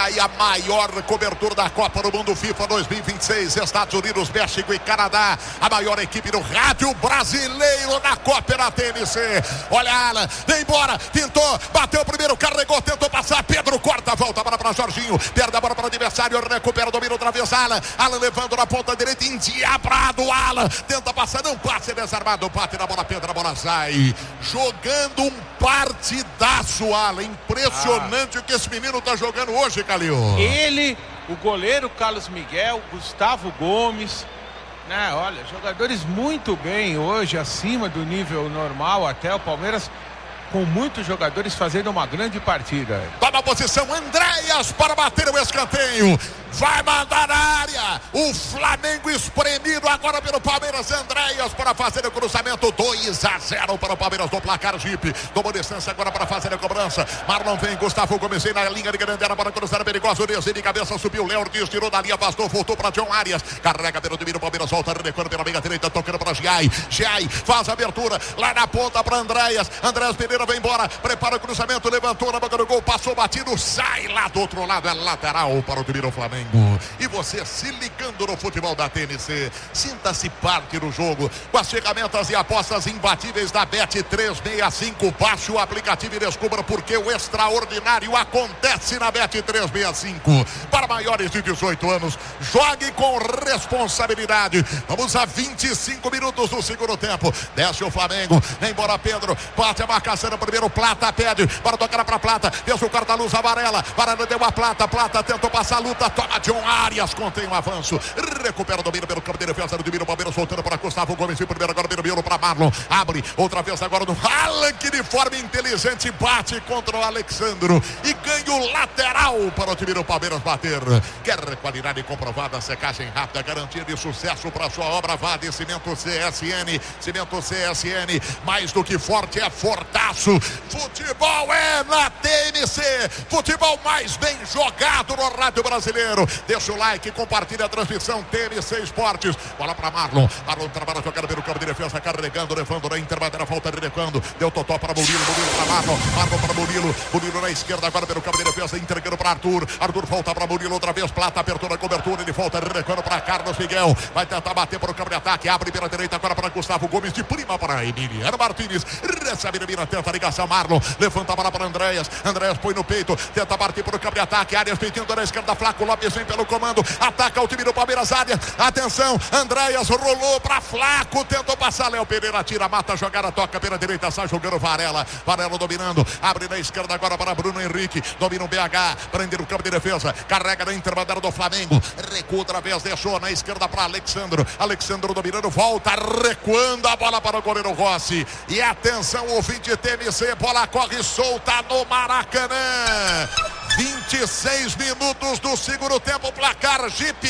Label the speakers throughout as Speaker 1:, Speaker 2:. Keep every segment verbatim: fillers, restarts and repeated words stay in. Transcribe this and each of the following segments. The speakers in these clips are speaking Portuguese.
Speaker 1: aí a maior cobertura da Copa do Mundo FIFA dois mil e vinte e seis, Estados Unidos, México e Canadá. A maior equipe do rádio brasileiro da Copa na T M C. Olha Alan, vem embora, tentou, bateu o primeiro, carregou, tentou passar, Pedro corta, volta para para Jorginho, perde a bola para o adversário, recupera, domina outra vez Alan, Alan levando na ponta direita, endiabrado Alan, tenta passar, não passa, é desarmado, bate na bola, Pedro, a bola sai, jogando um partidaço Alan, impressionante ah. o que esse menino tá jogando hoje, Calil.
Speaker 2: Ele, o goleiro Carlos Miguel, Gustavo Gomes, né, olha, jogadores muito bem hoje, acima do nível normal até, o Palmeiras com muitos jogadores fazendo uma grande partida.
Speaker 1: Toma a posição, Andréas para bater o escanteio. Vai mandar na área. O Flamengo espremido agora pelo Palmeiras. Andréas para fazer o cruzamento. dois a zero para o Palmeiras do placar. Jeep tomou distância agora para fazer a cobrança. Marlon vem, Gustavo Gomes na linha de grande área para cruzar a perigosa. Desce de cabeça, subiu. Léo Ortiz tirou da linha, afastou, voltou para John Arias. Carrega pelo domínio. Palmeiras volta, recuando pela meia direita, tocando para Giai. Giai faz a abertura lá na ponta para Andréas. Andréas Pereira vem embora. Prepara o cruzamento, levantou na boca do gol, passou batido, sai lá do outro lado. É lateral para o time do Flamengo. E você se ligando no futebol da T M C, sinta-se parte do jogo com as ferramentas e apostas imbatíveis da Bet trezentos e sessenta e cinco. Baixe o aplicativo e descubra porque o extraordinário acontece na Bet trezentos e sessenta e cinco. Para maiores de dezoito anos, jogue com responsabilidade. Vamos a vinte e cinco minutos do segundo tempo. Desce o Flamengo, vem embora Pedro, bate a marcação no primeiro, Plata pede para tocar para Plata, fez o corta-luz amarela, Varanda deu a Plata, Plata tentou passar a luta, toma John Arias, contém um avanço, recupera o domínio pelo campo de defesa do domínio, Palmeiras voltando para Gustavo Gomes, primeiro agora pelo Miolo para Marlon, abre, outra vez agora no Alan, que de forma inteligente bate contra o Alexandro e ganha o lateral para o time do Palmeiras bater. Quer qualidade comprovada, secagem rápida, garantia de sucesso para sua obra, vá de Cimento C S N, Cimento C S N, mais do que forte, é fortaço. Futebol é na T M C, futebol mais bem jogado no rádio brasileiro. Deixa o like, compartilha a transmissão T M C Esportes. Bola para Marlon, Marlon trabalha jogando pelo campo de defesa, carregando, levando na interbandeira, falta de recuando, deu totó para Murilo, Murilo para Marlon, Marlon para Murilo, Murilo na esquerda agora pelo campo de defesa, entregando para Arthur, Arthur volta para Murilo outra vez, Plata apertou na cobertura, ele volta recuando para Carlos Miguel, vai tentar bater para o campo de ataque, abre pela direita agora para Gustavo Gomes, de prima para Emiliano Martins, recebe Emiliano, tenta a ligação, Marlon, levanta a bola para Andréas, Andréas põe no peito, tenta partir para o campo de ataque, Arias pedindo na esquerda, Flaco Lopes vem pelo comando, ataca o time do Palmeiras, área, atenção, Andréas rolou para Flaco, tentou passar, Léo Pereira tira, mata a jogada, toca pela direita, sai jogando Varela, Varela dominando, abre na esquerda agora para Bruno Henrique, domina o B H, prende no campo de defesa, carrega na interbandeira do Flamengo, recua outra vez, deixou na esquerda para Alexandro, Alexandro dominando, volta, recuando a bola para o goleiro Rossi, e atenção, ouvinte T M C, bola corre solta no Maracanã, vinte e seis minutos do segundo tempo, placar Jeep.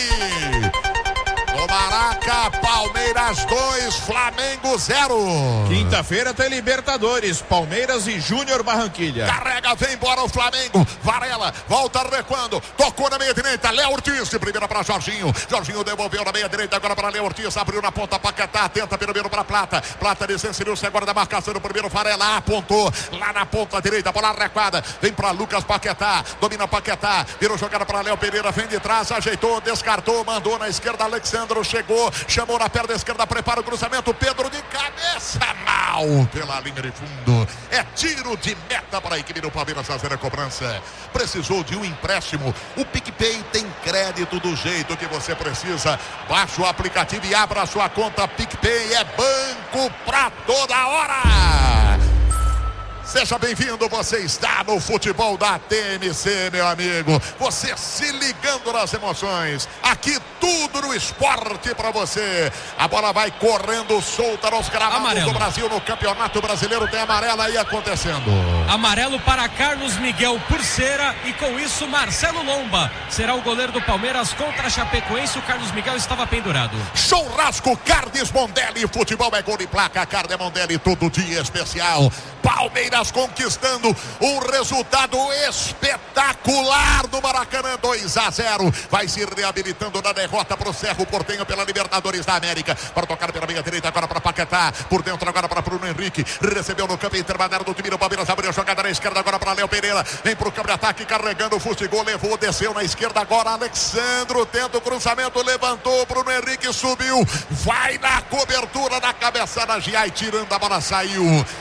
Speaker 1: No Maraca, Palmeiras dois, Flamengo zero.
Speaker 3: Quinta-feira tem Libertadores, Palmeiras e Júnior Barranquilha.
Speaker 1: Carrega, vem embora o Flamengo. Varela, volta recuando. Tocou na meia direita, Léo Ortiz, de primeira para Jorginho. Jorginho devolveu na meia direita, agora para Léo Ortiz. Abriu na ponta, Paquetá, tenta pelo meio para Plata. Plata desceu-se agora da marcação do primeiro, Varela apontou lá na ponta direita, bola recuada. Vem para Lucas Paquetá, domina Paquetá. Virou jogada para Léo Pereira, vem de trás, ajeitou, descartou, mandou na esquerda, Alexandre. Chegou, chamou na perna esquerda, prepara o cruzamento, Pedro de cabeça, mal pela linha de fundo, é tiro de meta para a equipe do Palmeiras fazer a cobrança. Precisou de um empréstimo, o PicPay tem crédito do jeito que você precisa, baixa o aplicativo e abra a sua conta PicPay, é banco pra toda hora. Seja bem-vindo, você está no futebol da T M C, meu amigo. Você se ligando nas emoções. Aqui tudo no esporte para você. A bola vai correndo solta nos gramados do Brasil no Campeonato Brasileiro. Tem amarela aí acontecendo.
Speaker 4: Amarelo para Carlos Miguel Purceira e com isso Marcelo Lomba será o goleiro do Palmeiras contra a Chapecoense. O Carlos Miguel estava pendurado.
Speaker 1: Churrasco Carnes Mondelli. Futebol é gol de placa. Carne Mondelli todo dia especial. Palmeiras conquistando um resultado espetacular do Maracanã, dois a zero. Vai se reabilitando na derrota para o Cerro Porteño pela Libertadores da América. Para tocar pela meia direita agora para Paquetá. Por dentro agora para Bruno Henrique. Recebeu no campo intermediário do time do Palmeiras. Abriu a jogada na esquerda agora para Léo Pereira. Vem para o campo de ataque carregando o Fustigol. Levou, desceu na esquerda agora. Alexandro tenta o cruzamento. Levantou. Bruno Henrique subiu. Vai na cobertura da cabeçada. Giai tirando a bola, saiu.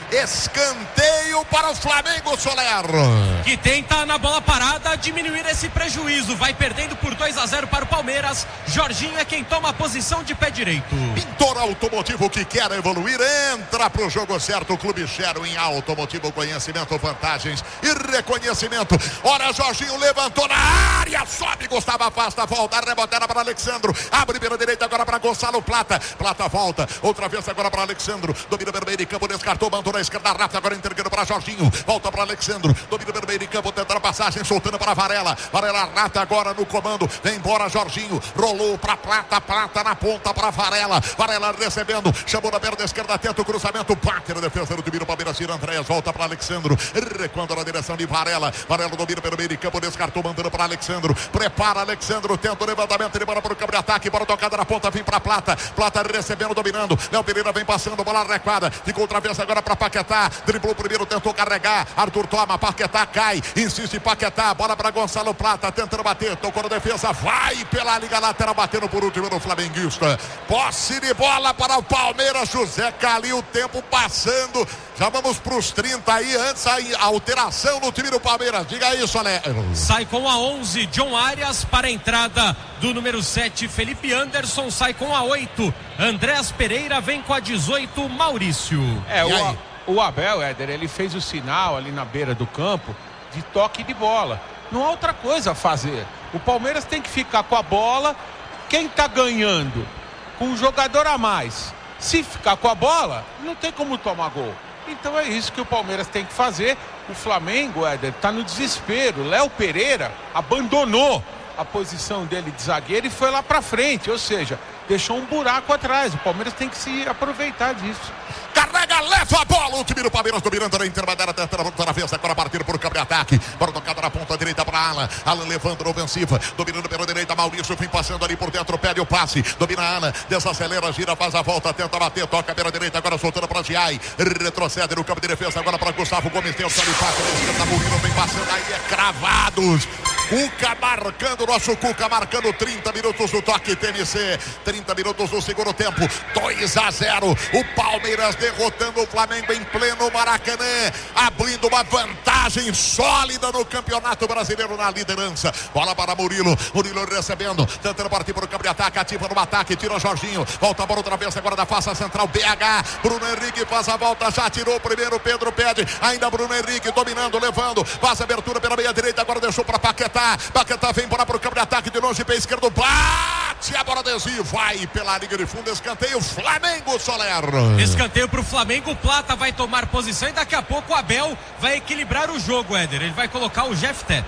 Speaker 1: Escanteio para o Flamengo, Soler.
Speaker 4: Que tenta na bola parada diminuir esse prejuízo. Vai perdendo por dois a zero para o Palmeiras. Jorginho é quem toma a posição de pé direito.
Speaker 1: Pintor Automotivo que quer evoluir, entra pro jogo certo. O Clube Sherwin Automotivo, conhecimento, vantagens e reconhecimento. Ora, Jorginho levantou na área, sobe, Gustavo afasta, volta, rebotada para Alexandro. Abre pela direita agora para Gonçalo Plata. Plata volta, outra vez agora para Alexandro. Domina pelo meio de campo, descartou, mandou na esquerda, rápido, agora entregando para Jorginho. Volta para Alexandro, domina pelo meio de campo, tentando a passagem, soltando para Varela. Varela rata agora no comando, vem embora Jorginho, rolou para Plata, Plata na ponta para Varela. Varela recebendo, chamou na perna esquerda, tenta o cruzamento, bate na defesa do time do Palmeiras, tira Andréas, volta para Alexandro, recuando na direção de Varela. Varela domina pelo meio de campo, descartou, mandando para Alexandro. Prepara Alexandro, tenta o levantamento, ele bora para o campo de ataque, bora tocada na ponta, vem para Plata. Plata recebendo, dominando. Léo Pereira vem passando, bola recuada, ficou outra vez agora para Paquetá. Driblou primeiro, tentou carregar. Arthur toma, Paquetá cai, insiste Paquetá, bola para Gonçalo Plata, tentando bater, tocou na defesa, vai pela liga lateral, batendo por último no flamenguista. Posse de bola para o Palmeiras, José Calil, o tempo passando. Já vamos para os trinta aí, antes a alteração no time do Palmeiras. Diga isso, Ale.
Speaker 4: Sai com a onze, John Arias, para a entrada do número sete, Felipe Anderson. Sai com a oito, Andréas Pereira. Vem com a dezoito, Maurício.
Speaker 2: É, o, o Abel, Éder, ele fez o sinal ali na beira do campo de toque de bola. Não há outra coisa a fazer. O Palmeiras tem que ficar com a bola. Quem está ganhando? Com um jogador a mais. Se ficar com a bola, não tem como tomar gol. Então é isso que o Palmeiras tem que fazer. O Flamengo, Éder, está no desespero. Léo Pereira abandonou a posição dele de zagueiro e foi lá para frente, ou seja, deixou um buraco atrás. O Palmeiras tem que se aproveitar disso.
Speaker 1: Carrega, leva a bola, o time do Palmeiras dominando na intermediária, tentando outra vez, agora partindo por campo de ataque, para tocada na ponta direita para Alan, Alan levando na ofensiva, dominando pela direita, Maurício vem passando ali por dentro, pede o passe, domina Alan, desacelera, gira, faz a volta, tenta bater, toca pela direita, agora soltando para Giai, retrocede no campo de defesa, agora para Gustavo Gomes, tem o Salifato, na esquerda, Murilo vem passando aí, é cravados. Cuca marcando, nosso Cuca marcando trinta minutos do toque T M C, trinta minutos do segundo tempo, dois a zero, o Palmeiras derrotando o Flamengo em pleno Maracanã, abrindo uma vantagem sólida no Campeonato Brasileiro na liderança. Bola para Murilo, Murilo recebendo, tentando partir para o campo de ataque, ativa no ataque, tira Jorginho, volta a bola outra vez agora da face central, B H, Bruno Henrique faz a volta, já tirou o primeiro, Pedro pede, ainda Bruno Henrique dominando, levando, faz a abertura pela meia direita, agora deixou para Paquetá. Paquetá vem para o campo de ataque de longe, pé esquerdo, bate a bola desvio, vai pela linha de fundo, escanteio, Flamengo, Soler.
Speaker 4: Escanteio para o Flamengo, o Plata vai tomar posição e daqui a pouco o Abel vai equilibrar o jogo, Éder. Ele vai colocar o Jefté.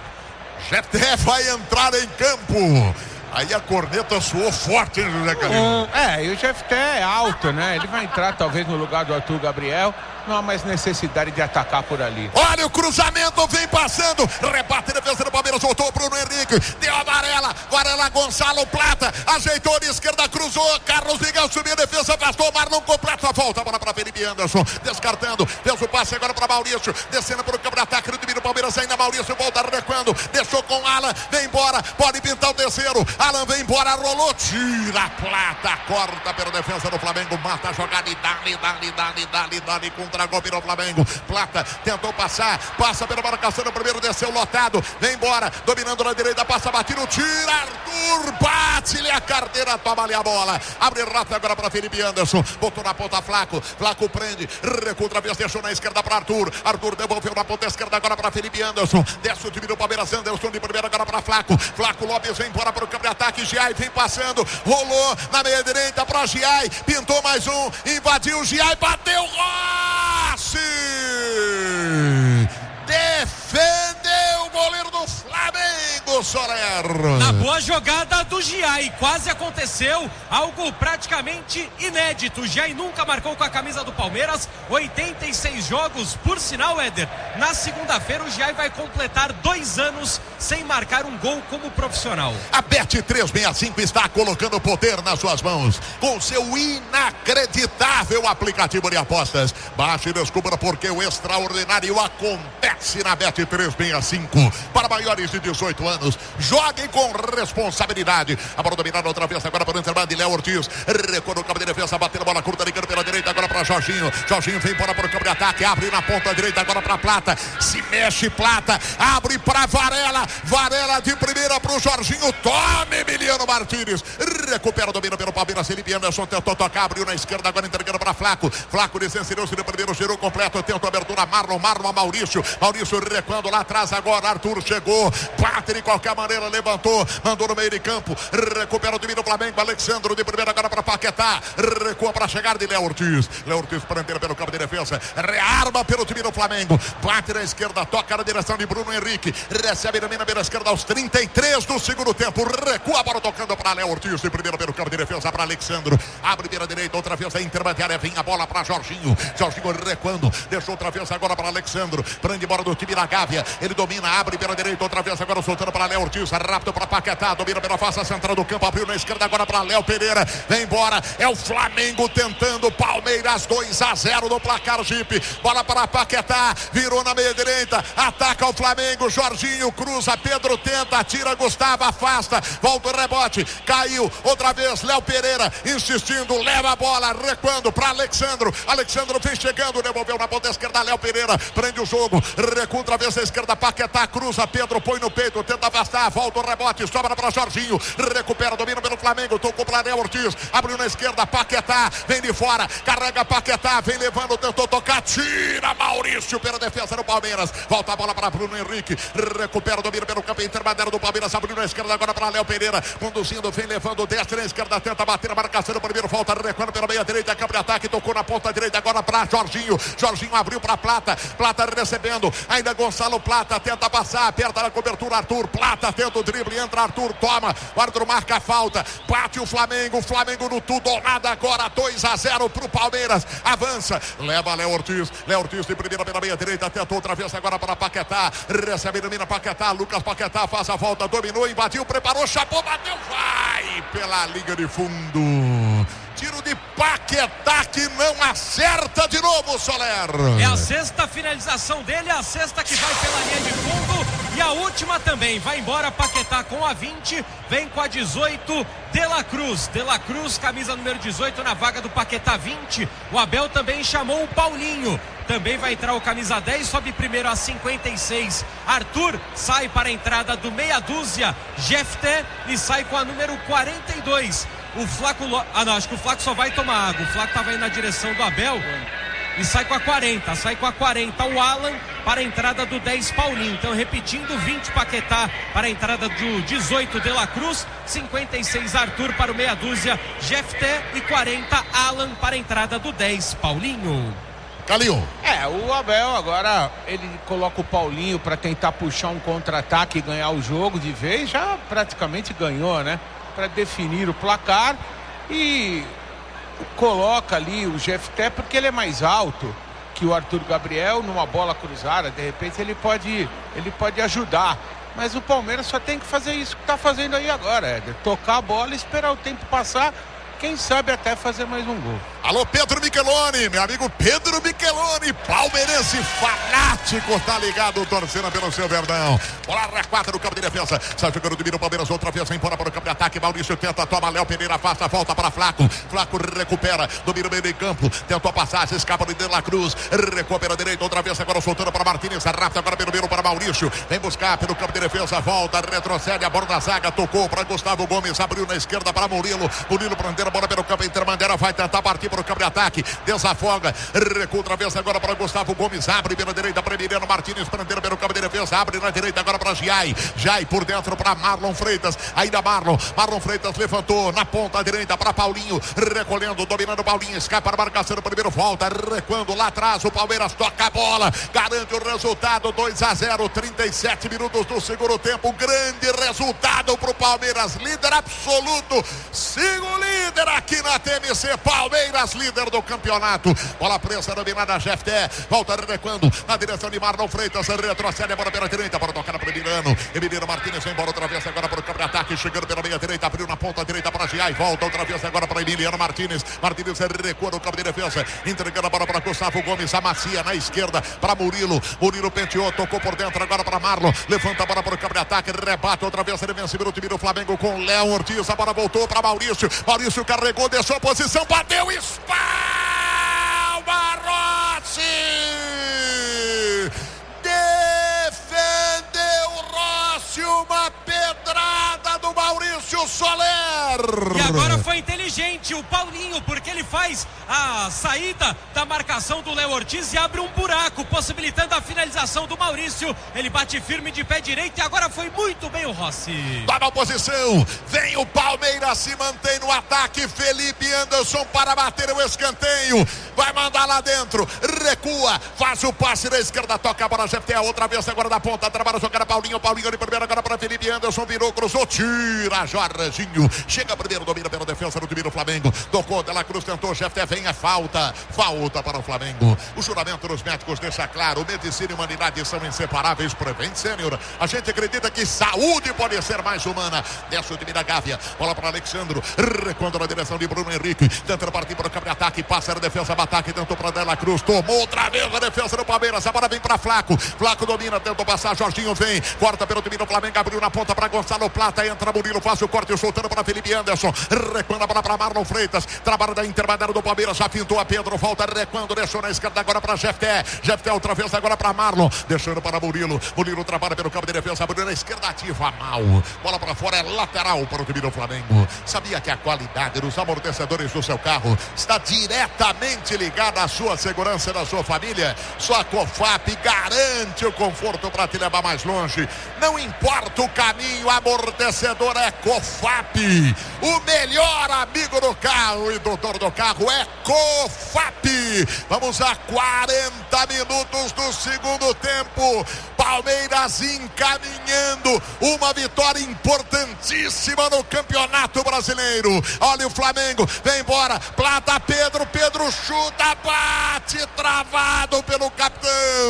Speaker 1: Jefté vai entrar em campo. Aí a corneta soou forte, hein, José Calil?
Speaker 2: É, e o Jefté é alto, né? Ele vai entrar talvez no lugar do Arthur Gabriel. Não há mais necessidade de atacar por ali.
Speaker 1: Olha o cruzamento, vem passando, rebate na defesa do Palmeiras, voltou o Bruno Henrique, deu amarela, Varela, Gonçalo Plata, ajeitou de esquerda, cruzou, Carlos Miguel subiu a defesa, afastou, Marlon completa a volta, bola para Felipe Anderson, descartando, fez o passe agora para Maurício, descendo para o campo de ataque do time do Palmeiras, ainda Maurício volta recuando, deixou com Alan, vem embora, pode pintar o terceiro, Alan vem embora, rolou, tira a Plata, corta pela defesa do Flamengo, mata a jogada e dá-lhe, dá-lhe, dá-lhe, dá-lhe, dá-lhe, com Golpe no Flamengo, Plata tentou passar, passa pela marcação no primeiro, desceu lotado, vem embora, dominando na direita, passa batido, tira Arthur, bate-lhe a carteira, toma ali a bola, abre rápido agora para Felipe Anderson, botou na ponta Flaco, Flaco prende, recua outra vez, deixou na esquerda para Arthur, Arthur devolveu na ponta esquerda agora para Felipe Anderson, desce o time do Palmeiras, Anderson de primeira agora para Flaco, Flaco Lopes vem embora para o campo de ataque, Giai vem passando, rolou na meia direita para Giai, pintou mais um, invadiu Giai, bateu, Rossi! Defendeu o goleiro do Flamengo, novo, Soler.
Speaker 4: Na boa jogada do Giai, quase aconteceu algo praticamente inédito. O Giai nunca marcou com a camisa do Palmeiras, oitenta e seis jogos, por sinal, Éder, na segunda-feira o Giai vai completar dois anos sem marcar um gol como profissional.
Speaker 1: A Bet trezentos e sessenta e cinco está colocando poder nas suas mãos com seu inacreditável aplicativo de apostas. Baixe e descubra porque o extraordinário acontece na Bet trezentos e sessenta e cinco. Para maiores de dezoito anos, joguem com responsabilidade. A bola dominada outra vez agora para o intervalo de Léo Ortiz. Recuo no campo de defesa, batendo a bola curta, ligando pela direita agora para Jorginho. Jorginho vem embora para o campo de ataque, abre na ponta direita agora para Plata. Se mexe Plata, abre para Varela. Varela de primeira para o Jorginho. Tome Emiliano Martínez. Recupera o domínio pelo Palmeiras. Felipe Anderson tentou tocar, abriu na esquerda, agora entregando para Flaco. Flaco desensinou-se no primeiro, girou completo. Tenta a abertura, Marlon, Marlon, Maurício. Maurício recuando lá atrás agora. Arthur chegou, bate de qualquer maneira, levantou, mandou no meio de campo. Recupera o domínio do Flamengo. Alexandro de primeira agora para Paquetá. Recua para chegar de Léo Ortiz. Léo Ortiz prendendo pelo campo de defesa. Rearma pelo time do Flamengo. Bate na esquerda, toca na direção de Bruno Henrique. Recebe na mina pela esquerda aos trinta e três do segundo tempo. Recua a bola tocando para Léo Ortiz. De primeira pelo campo de defesa para Alexandro. Abre pela direita, outra vez a intermediária. Vem a bola para Jorginho. Jorginho recuando. Deixou outra vez agora para Alexandro. Prende bola do time da Gávea. Ele domina, abre pela direita, outra vez agora soltando para Léo Ortiz. Rápido para Paquetá. Domina pela face central do campo. Abriu na esquerda agora para Léo Pereira. Vem embora. É o Flamengo tentando. Palmeiras dois a zero no placar Jeep. Bola para Paquetá. Virou na meia direita. Ataca o Flamengo. Jorginho cruza. Pedro tenta. Tira Gustavo. Afasta. Volta o rebote. Caiu. Outra vez Léo Pereira insistindo. Leva a bola. Recuando para Alexandro. Alexandro vem chegando. Devolveu na ponta esquerda. Léo Pereira prende o jogo. Recua outra vez à esquerda. Paquetá cruza. Pedro põe no peito. Tenta afastar. Volta o rebote. Sobra para Jorginho. Recupera. Domina pelo Flamengo. Tocou para Léo Ortiz. Abriu na esquerda. Paquetá. Vem de fora. Carrega Paquetá. Vem levando. Tentou tocar. Tira Maurício pela defesa do Palmeiras. Volta a bola para Bruno Henrique. Recupera o domínio pelo campo intermediário do Palmeiras. Abriu na esquerda agora para Léo Pereira. Conduzindo. Vem levando. Desce na esquerda. Tenta bater a marcação do primeiro. Volta recuando pela meia direita. Campo de ataque. Tocou na ponta direita agora para Jorginho. Jorginho abriu para Plata. Plata recebendo. Ainda Gonçalo Plata. Tenta passar. Aperta na cobertura. Arthur. Plata tenta o drible. Entra Arthur. Toma. O árbitro marca a falta. Bate o Flamengo. O Flamengo no tudo ou nada agora. dois a zero pro Palmeiras. Avança. Leva Léo Ortiz. Léo Ortiz de primeira pela meia direita. Tentou outra vez agora para Paquetá. Recebe domina Paquetá. Lucas Paquetá faz a volta. Dominou, invadiu, preparou, chapou, bateu. Vai pela linha de fundo. Tiro de Paquetá que não acerta de novo, Soler.
Speaker 4: É a sexta finalização dele, a sexta que vai pela linha de fundo. E a última também, vai embora Paquetá com a vinte, vem com a dezoito, De La Cruz. De La Cruz, camisa número dezoito na vaga do Paquetá vinte. O Abel também chamou o Paulinho. Também vai entrar o camisa dez, sobe primeiro a cinquenta e seis. Arthur sai para a entrada do meia dúzia, Jefté, e sai com a número quarenta e dois. O Flaco, ah não, acho que o Flaco só vai tomar água. O Flaco estava indo na direção do Abel e sai com a quarenta, sai com a quarenta o Alan para a entrada do dez Paulinho. Então repetindo, vinte Paquetá para a entrada do dezoito De La Cruz, cinquenta e seis Arthur para o meia dúzia, Jefté, e quarenta Alan para a entrada do dez Paulinho.
Speaker 1: Calil.
Speaker 2: É, o Abel agora ele coloca o Paulinho para tentar puxar um contra-ataque e ganhar o jogo de vez, já praticamente ganhou, né? Para definir o placar, e coloca ali o Jefté porque ele é mais alto que o Arthur Gabriel numa bola cruzada. De repente ele pode, ele pode ajudar, mas o Palmeiras só tem que fazer isso que está fazendo aí agora, é tocar a bola, esperar o tempo passar, quem sabe até fazer mais um gol.
Speaker 1: Alô, Pedro Micheloni, meu amigo Pedro Micheloni, palmeirense fanático, tá ligado, torcendo pelo seu Verdão. Bola recuada no campo de defesa, sai jogando de mira o Palmeiras, outra vez vem embora para o campo de ataque. Maurício tenta, toma, Léo Pereira afasta, volta para Flaco. Flaco recupera, domina o meio de campo, tentou passar, se escapa de De La Cruz, recua pela direita, outra vez agora soltando para Martínez, rápido agora pelo meio para Maurício, vem buscar pelo campo de defesa, volta, retrocede, a bola da zaga, tocou para Gustavo Gomes, abriu na esquerda para Murilo, Murilo prendendo a bola pelo campo intermediário, vai tentar partir para o campo de ataque. Desafoga. Recua outra vez agora para Gustavo Gomes. Abre pela direita para Emiliano Martins. Prenderam pelo campo de defesa. Abre na direita agora para Jai. Jai por dentro para Marlon Freitas. Ainda Marlon. Marlon Freitas levantou na ponta direita para Paulinho. Recolhendo, dominando Paulinho. Escapa para a marcação do primeiro. Volta. Recuando lá atrás. O Palmeiras toca a bola. Garante o resultado. dois a zero. trinta e sete minutos do segundo tempo. Grande resultado para o Palmeiras. Líder absoluto. Siga o líder aqui na T M C. Palmeiras, líder do campeonato. Bola presa, dominada G F T. Volta recuando na direção de Marlon Freitas. Retrocede a bola pela direita para tocar para Emiliano. Emiliano Martins vem embora outra vez agora para o campo de ataque. Chegando pela meia direita. Abriu na ponta direita para Giai. Volta outra vez agora para Emiliano Martins. Martins recua no campo de defesa. Entregando a bola para Gustavo Gomes. Amacia na esquerda para Murilo. Murilo penteou. Tocou por dentro agora para Marlon. Levanta a bola para o campo de ataque. Rebate outra vez. Ele vence o time do Flamengo com Léo Ortiz. A bola voltou para Maurício. Maurício carregou. Deixou a posição. Bateu. Espalma Rossi. Defendeu Rossi. Uma pedrada do Maurício Soler.
Speaker 4: E agora foi inteligente o Paulinho, porque ele faz a saída da marcação do Léo Ortiz e abre um buraco, possibilitando a finalização do Maurício. Ele bate firme de pé direito e agora foi muito bem o Rossi.
Speaker 1: Toma a posição, vem o Palmeiras, se mantém no ataque. Felipe Anderson para bater o escanteio, vai mandar lá dentro, recua, faz o passe na esquerda, toca a bola, G F T, outra vez agora da ponta, trabalha, jogar Paulinho, Paulinho de primeiro agora para Felipe Anderson, virou, cruzou, tira, Jorginho, chega primeiro, domina pela defesa do time do Flamengo, tocou, De La Cruz tentou, G F T vem, é falta, falta para o Flamengo. O juramento dos médicos deixa claro, medicina e humanidade são inseparáveis. Prevent Sênior, a gente acredita que saúde pode ser mais humana. Desce o time da Gávea, bola para Alexandro, recuando na direção de Bruno Henrique, tentando partir para o campo de ataque, passa a defesa, ataque, tentou para De La Cruz, tomou outra vez a defesa do Palmeiras, a bola vem para Flaco, Flaco domina, tentou passar, Jorginho vem, corta pelo time do Flamengo, abriu na ponta para Gonçalo Plata, entra Murilo, faz o corte, soltando para Felipe Anderson, recuando a bola para Marlon Freitas, trabalho da intermediária do Palmeiras, já pintou a Pedro, volta recuando, deixou na esquerda agora para G F T, G F T outra vez agora para Marlon, deixando para Murilo, Murilo trabalha pelo campo de defesa, Murilo na esquerda ativa mal, bola para fora, é lateral para o time do Flamengo. Sabia que a qualidade dos amortecedores do seu carro está diretamente ligada à sua segurança e da sua família? Sua Cofap garante o conforto para te levar mais longe. Não importa o caminho, amortecedor é Cofap. O melhor amigo do carro e doutor do carro é Cofap. Vamos a quarenta minutos do segundo tempo. Palmeiras encaminhando uma vitória importantíssima no Campeonato Brasileiro. Olha o Flamengo, vem embora, Plata, Pedro, Pedro chuta, bate, travado pelo capitão.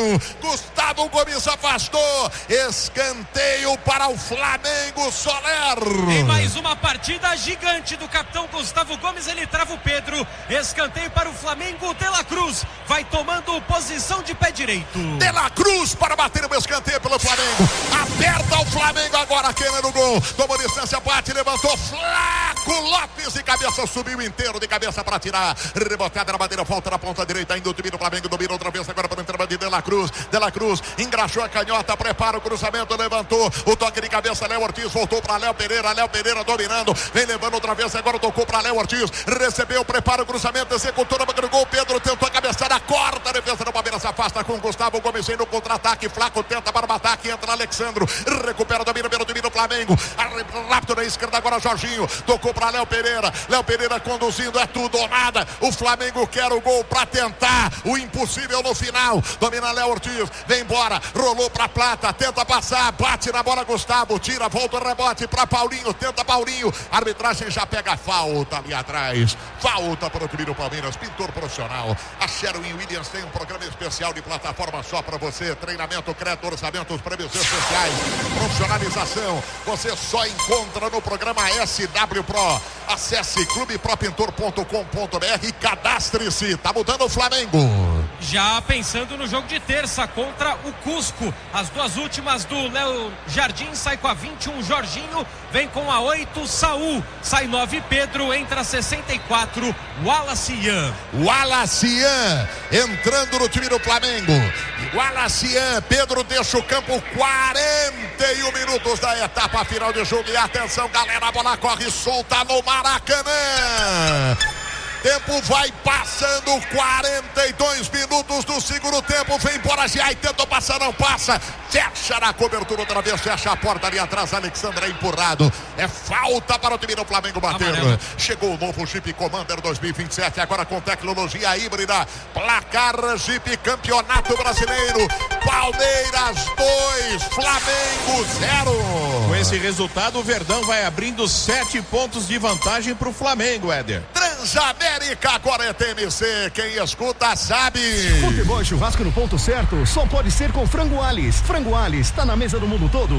Speaker 1: Gustavo Gomes afastou, escanteio para o Flamengo, Soler.
Speaker 4: Em mais uma partida gigante do capitão Gustavo Gomes, ele trava o Pedro, escanteio para o Flamengo, De La Cruz vai tomando posição de pé direito.
Speaker 1: De La Cruz para bater o escanteio pelo Flamengo, aperta o Flamengo agora, queima no gol, tomou distância, bate, levantou, Flaco Lopes de cabeça, subiu inteiro de cabeça para tirar, rebotada na bandeira, volta na ponta direita, ainda o time do Flamengo domina outra vez agora para a entrada de De La Cruz, De La Cruz engraxou a canhota, prepara o cruzamento, levantou, o toque de cabeça, Léo Ortiz voltou para Léo Pereira, Léo Pereira dominando, vem levando outra vez, agora tocou para Léo Ortiz, recebeu, prepara o cruzamento, executou na banca do gol, Pedro tentou a cabeçada, corta, a defesa do Palmeiras afasta com Gustavo Gomes no contra-ataque, Flaco tenta para o ataque, entra Alexandro, recupera, domina pelo time do Flamengo, rápido na esquerda agora Jorginho, tocou para Léo Pereira, Léo Pereira conduzindo, é tudo ou nada, o Flamengo quer o gol para tentar o impossível no final, domina Léo Ortiz, vem embora, rolou para Plata, tenta passar, bate na bola Gustavo, tira, volta o rebote para Paulinho, tenta Paulinho, arbitragem já pega falta ali atrás, falta para o time do Palmeiras, pintor profissional, a Sherwin Williams tem um programa especial de plataforma só para você, treinamento, crédito, orçamentos, prêmios especiais, profissionalização, você só encontra no programa S W Pro. Acesse clube pro pintor ponto com ponto b r e cadastre-se. Tá mudando o Flamengo.
Speaker 4: Já pensando no jogo de terça contra o Cusco. As duas últimas do Léo Jardim, sai com a vinte e um Jorginho, vem com a oito Saul, sai nove Pedro, entra sessenta e quatro Wallace Ian.
Speaker 1: Wallace Ian entrando no time do Flamengo. Wallace Ian, Pedro deixa o campo, quarenta e um minutos da etapa final de jogo. E atenção, galera, a bola corre solta no Maracanã. Tempo vai passando, quarenta e dois minutos do segundo tempo. Vem embora, Giai, tentou passar, não passa. Fecha na cobertura outra vez, fecha a porta ali atrás. Alexandre é empurrado. É falta para o time do Flamengo bater. Amarelo. Chegou o novo Jeep Commander dois mil e vinte e sete, agora com tecnologia híbrida. Placar Jeep Campeonato Brasileiro. Palmeiras dois, Flamengo zero.
Speaker 3: Com esse resultado, o Verdão vai abrindo sete pontos de vantagem para o Flamengo, Éder.
Speaker 1: Transamérica, agora é T M C. Quem escuta sabe.
Speaker 5: Futebol e churrasco no ponto certo só pode ser com Frango Alves. Frango Alves está na mesa do mundo todo.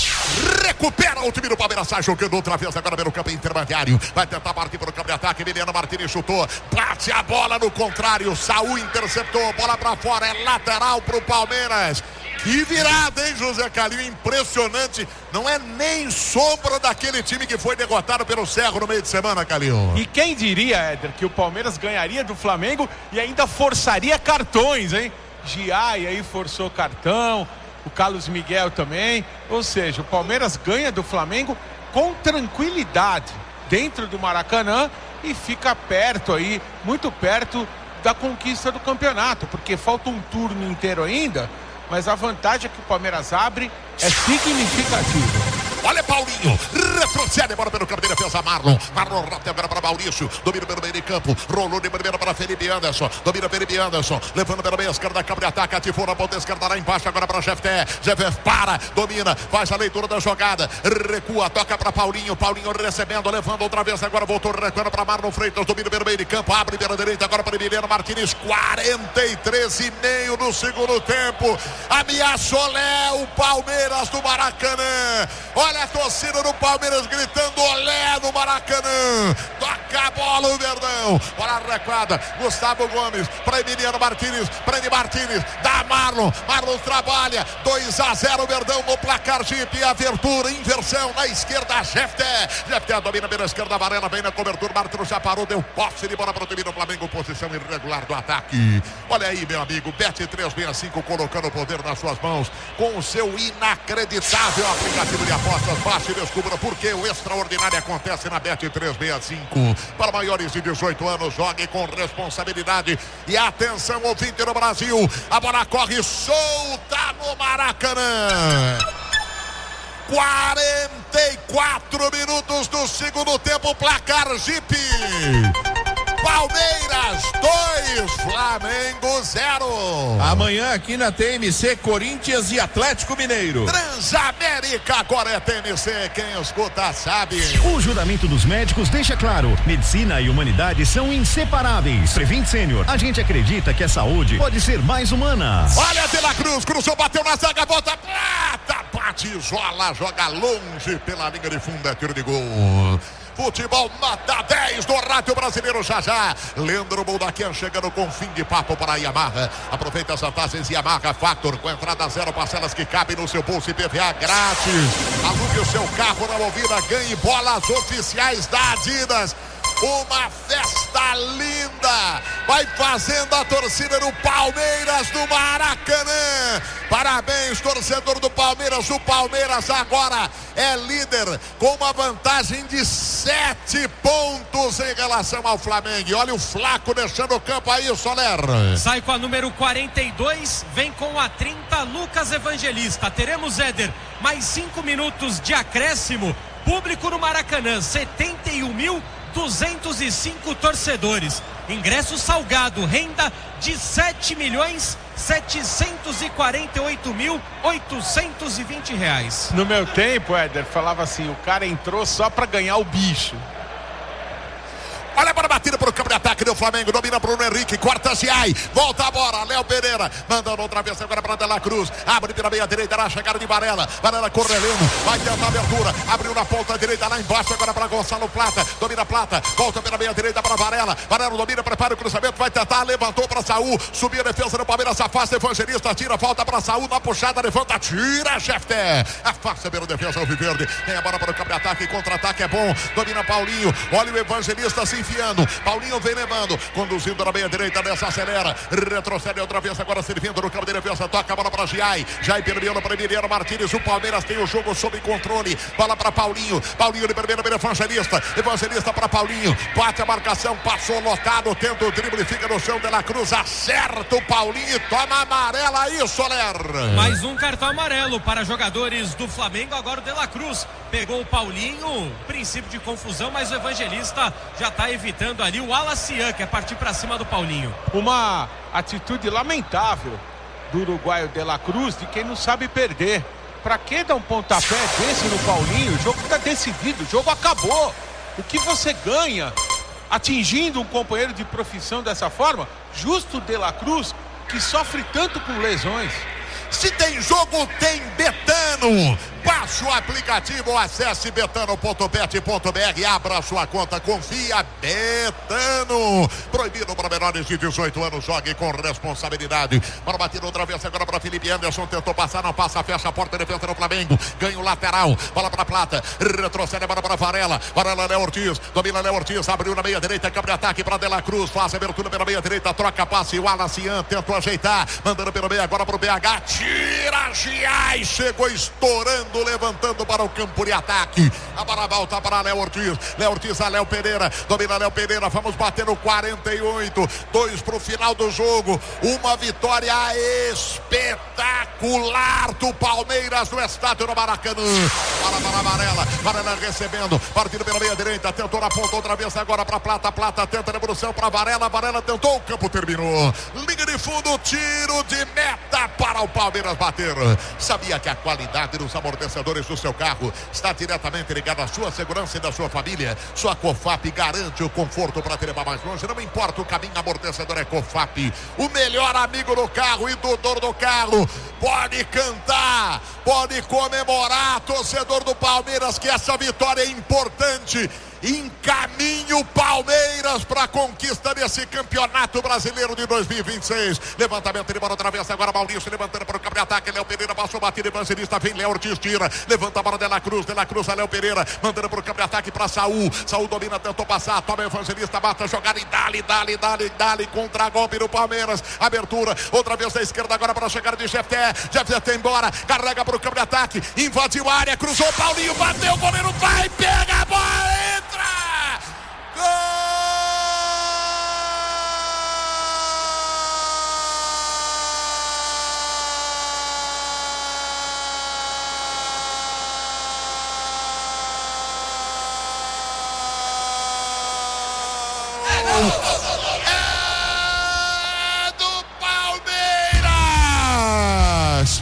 Speaker 1: Recupera o time do Palmeiras, sai jogando outra vez agora pelo campo intermediário. Vai tentar partir para o campo de ataque. Emiliano Martins chutou, bate a bola no contrário. Saúl interceptou, bola para fora. É lateral para o Palmeiras. Que virada, hein, José Calil? Impressionante. Não é nem sombra daquele time que foi derrotado pelo Cerro no meio de semana, Calil.
Speaker 2: E quem diria, Éder, que o Palmeiras ganharia do Flamengo e ainda forçaria cartões, hein? Giai aí forçou cartão, o Carlos Miguel também. Ou seja, o Palmeiras ganha do Flamengo com tranquilidade dentro do Maracanã e fica perto aí, muito perto da conquista do campeonato, porque falta um turno inteiro ainda. Mas a vantagem que o Palmeiras abre é significativa.
Speaker 1: Olha Paulinho, retrocede, bola pelo campo de defesa, Marlon. Marlon rota agora para Maurício, domina pelo meio de campo, rolou de primeira para Felipe Anderson, domina Felipe Anderson, levando pela meia esquerda, campo de ataque, ativou na ponta esquerda lá embaixo, agora para Jefté. Jefté para, domina, faz a leitura da jogada, recua, toca para Paulinho, Paulinho recebendo, levando outra vez, agora voltou recuando para Marlon Freitas, domina pelo meio de campo, abre pela direita, agora para Emiliano Martins, quarenta e três e meio no segundo tempo, ameaçou Léo, Palmeiras do Maracanã. Olha a torcida do Palmeiras gritando olé no Maracanã. Toca a bola o Verdão. Bola recuada. Gustavo Gomes para Emiliano Martins. Prende Martins. Dá Marlon. Marlon trabalha. dois a zero Verdão no placar Jeep. Abertura, inversão na esquerda. Jefté. Jefté domina pela esquerda. Varela vem na cobertura. Martins já parou. Deu posse de bola para o time do Flamengo. Posição irregular do ataque. Olha aí, meu amigo. Bet trezentos e sessenta e cinco colocando o poder nas suas mãos com o seu inacreditável aplicativo de apostas. Baixe e descubra por que o extraordinário acontece na Bet trezentos e sessenta e cinco. Para maiores de dezoito anos, jogue com responsabilidade. E atenção, ouvinte do Brasil, a bola corre solta no Maracanã. quarenta e quatro minutos do segundo tempo, placar Jeep. Palmeiras dois, Flamengo zero.
Speaker 3: Amanhã aqui na T M C, Corinthians e Atlético Mineiro.
Speaker 1: Transamérica, agora é T M C, quem escuta sabe.
Speaker 5: O juramento dos médicos deixa claro, medicina e humanidade são inseparáveis. Prevent Sênior, a gente acredita que a saúde pode ser mais humana.
Speaker 1: Olha De La Cruz, cruzou, bateu na zaga, volta, prata, bate, isola, joga longe pela linha de fundo, é tiro de gol. Futebol nota dez do Rádio Brasileiro já já. Leandro Boldaquian chegando com fim de papo para a Yamaha. Aproveita as vantagens Yamaha Factor com entrada zero, parcelas que cabem no seu bolso e P V A grátis. Alugue o seu carro na Movida, ganhe bolas oficiais da Adidas. Uma festa linda vai fazendo a torcida do Palmeiras do Maracanã. Parabéns, torcedor do Palmeiras. O Palmeiras agora é líder com uma vantagem de sete pontos em relação ao Flamengo. E olha o Flaco deixando o campo aí, Soler.
Speaker 4: Sai com a número quarenta e dois, vem com a trinta, Lucas Evangelista. Teremos, Éder, mais cinco minutos de acréscimo. Público no Maracanã, setenta e um mil duzentos e cinco torcedores. Ingresso salgado, renda de sete milhões setecentos e quarenta e oito mil oitocentos e vinte reais.
Speaker 2: No meu tempo, Éder, falava assim, o cara entrou só pra ganhar o bicho.
Speaker 1: Olha para a batida para o campo de ataque do Flamengo. Domina Bruno Henrique, corta Giai, volta a bola, Léo Pereira, mandando outra vez agora para De La Cruz, abre pela meia direita na chegada de Varela, Varela correlando, vai tentar a abertura, abriu na ponta direita lá embaixo agora para Gonçalo Plata, domina Plata, volta pela meia direita para Varela, Varela domina, prepara o cruzamento, vai tentar, levantou para Saúl, subiu a defesa do Palmeiras, afasta Evangelista, tira, falta para Saúl, na puxada, levanta, tira, Jefté, afasta pela defesa alviverde, tem a bola para o campo de ataque, contra-ataque é bom, domina Paulinho, olha o Evangelista, se enfiando. Paulinho vem levando, conduzindo na meia direita, dessa acelera, retrocede outra vez, agora servindo no campo de defesa, toca a bola para Giai, Giai permeando para Emiliano Martínez, o Palmeiras tem o jogo sob controle, bola para Paulinho, Paulinho de primeira, Evangelista, Evangelista para Paulinho, bate a marcação, passou lotado, tenta o drible, fica no chão, De La Cruz acerta o Paulinho e toma amarela aí, Soler.
Speaker 4: Mais um cartão amarelo para jogadores do Flamengo, agora o De La Cruz pegou o Paulinho, princípio de confusão, mas o Evangelista já está evitando ali o Alacian, que é partir para cima do Paulinho.
Speaker 2: Uma atitude lamentável do uruguaio De La Cruz, de quem não sabe perder. Pra que dar um pontapé desse no Paulinho? O jogo tá decidido, o jogo acabou. O que você ganha atingindo um companheiro de profissão dessa forma? Justo De La Cruz, que sofre tanto com lesões.
Speaker 1: Se tem jogo, tem Betano. Baixe o aplicativo, acesse betano ponto bet ponto br, abra sua conta, confia. Betano. Proibido para menores de dezoito anos, jogue com responsabilidade. Para bater outra vez agora para Felipe Anderson, tentou passar, não passa, fecha a porta, defesa do Flamengo, ganha o lateral, bola para Plata, retrocede, bola para Varela, Varela, Léo Ortiz, domina Léo Ortiz, abriu na meia direita, câmbio de ataque para De La Cruz, faz a abertura pela meia direita, troca passe, o Alacian tentou ajeitar, mandando pelo meio agora para o B H, tira Giai, chegou estourando, levantando para o campo de ataque. A bola volta para Léo Ortiz. Léo Ortiz a Léo Pereira. Domina Léo Pereira. Vamos bater no quarenta e oito. Dois para o final do jogo. Uma vitória espetacular do Palmeiras no estádio do Maracanã. Bola para a Varela. Varela recebendo. Partindo pela meia direita. Tentou na ponta outra vez agora para Plata. Plata tenta a devolução para Varela. Varela tentou. O campo terminou. Liga de fundo. Tiro de meta para o Palmeiras bater. Sabia que a qualidade dos amortecedores do seu carro está diretamente ligada à sua segurança e da sua família? Sua Cofap garante o conforto para te levar mais longe. Não importa o caminho, amortecedor é Cofap. O melhor amigo do carro e do dono do carro. Pode cantar, pode comemorar, torcedor do Palmeiras, que essa vitória é importante. Encaminha o Palmeiras para a conquista desse campeonato brasileiro de dois mil e vinte e seis. Levantamento de bola outra vez, agora Maurício se levantando para o campo de ataque. Léo Pereira passou batida, Evangelista, vem Léo Ortiz, tira, levanta a bola de La Cruz, de La Cruz a Léo Pereira, mandando para o campo de ataque para Saul. Saul domina, tentou passar, toma Evangelista, bata a jogada e dali, dali, dali, dali, contra golpe do Palmeiras. Abertura, outra vez da esquerda agora para a chegada de Jefté. Jefté embora, carrega para o campo de ataque, invadiu a área, cruzou o Paulinho, bateu, o goleiro vai, pega a bola, entra! Gol! É do Palmeiras!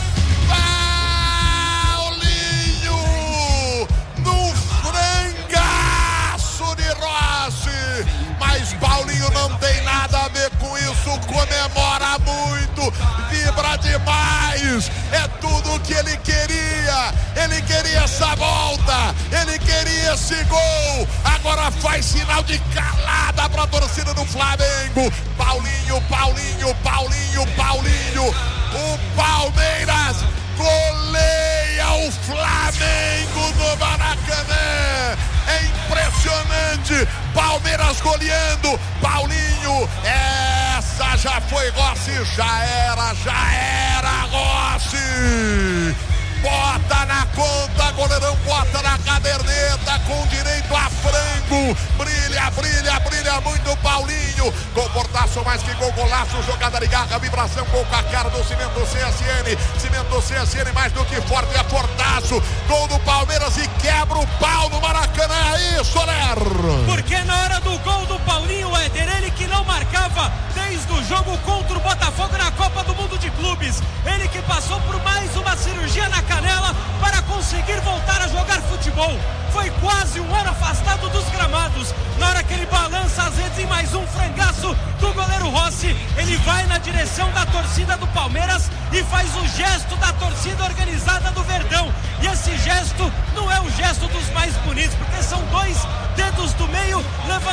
Speaker 1: Paulinho no frangaço de Rossi, mas Paulinho não tem nada a ver com isso, comemora muito, vibra demais, é tudo o que ele queria, ele queria essa volta, ele queria esse gol, agora faz sinal de calada para a torcida do Flamengo. Paulinho, Paulinho, Paulinho, Paulinho, o Palmeiras goleia o Flamengo no Maracanã. É impressionante, Palmeiras goleando, Paulinho, essa já foi Rossi, já era, já era Rossi. Bota na conta, goleirão bota na caderneta com direito a frango. Brilha, brilha, brilha muito o Paulinho. Comportaço mais que gol, golaço, jogada de garra, vibração, gol com a cara do Cimento C S N. Cimento C S N mais do que forte, é fortaço. Gol do Palmeiras e quebra o pau no Maracanã. Aí, Soler.
Speaker 4: Porque na hora do gol do Paulinho, Éder, ele que não marcava desde o jogo contra o Botafogo na Copa do Mundo de Clubes. Ele que passou por mais uma cirurgia na canela para conseguir voltar a jogar futebol. Foi quase um ano afastado dos gramados. Na hora que ele balança as redes em mais um frangaço do goleiro Rossi, ele vai na direção da torcida do Palmeiras e faz o gesto da torcida organizada do Verdão. E esse gesto não é o gesto dos mais bonitos, porque são dois dedos do meio levantados.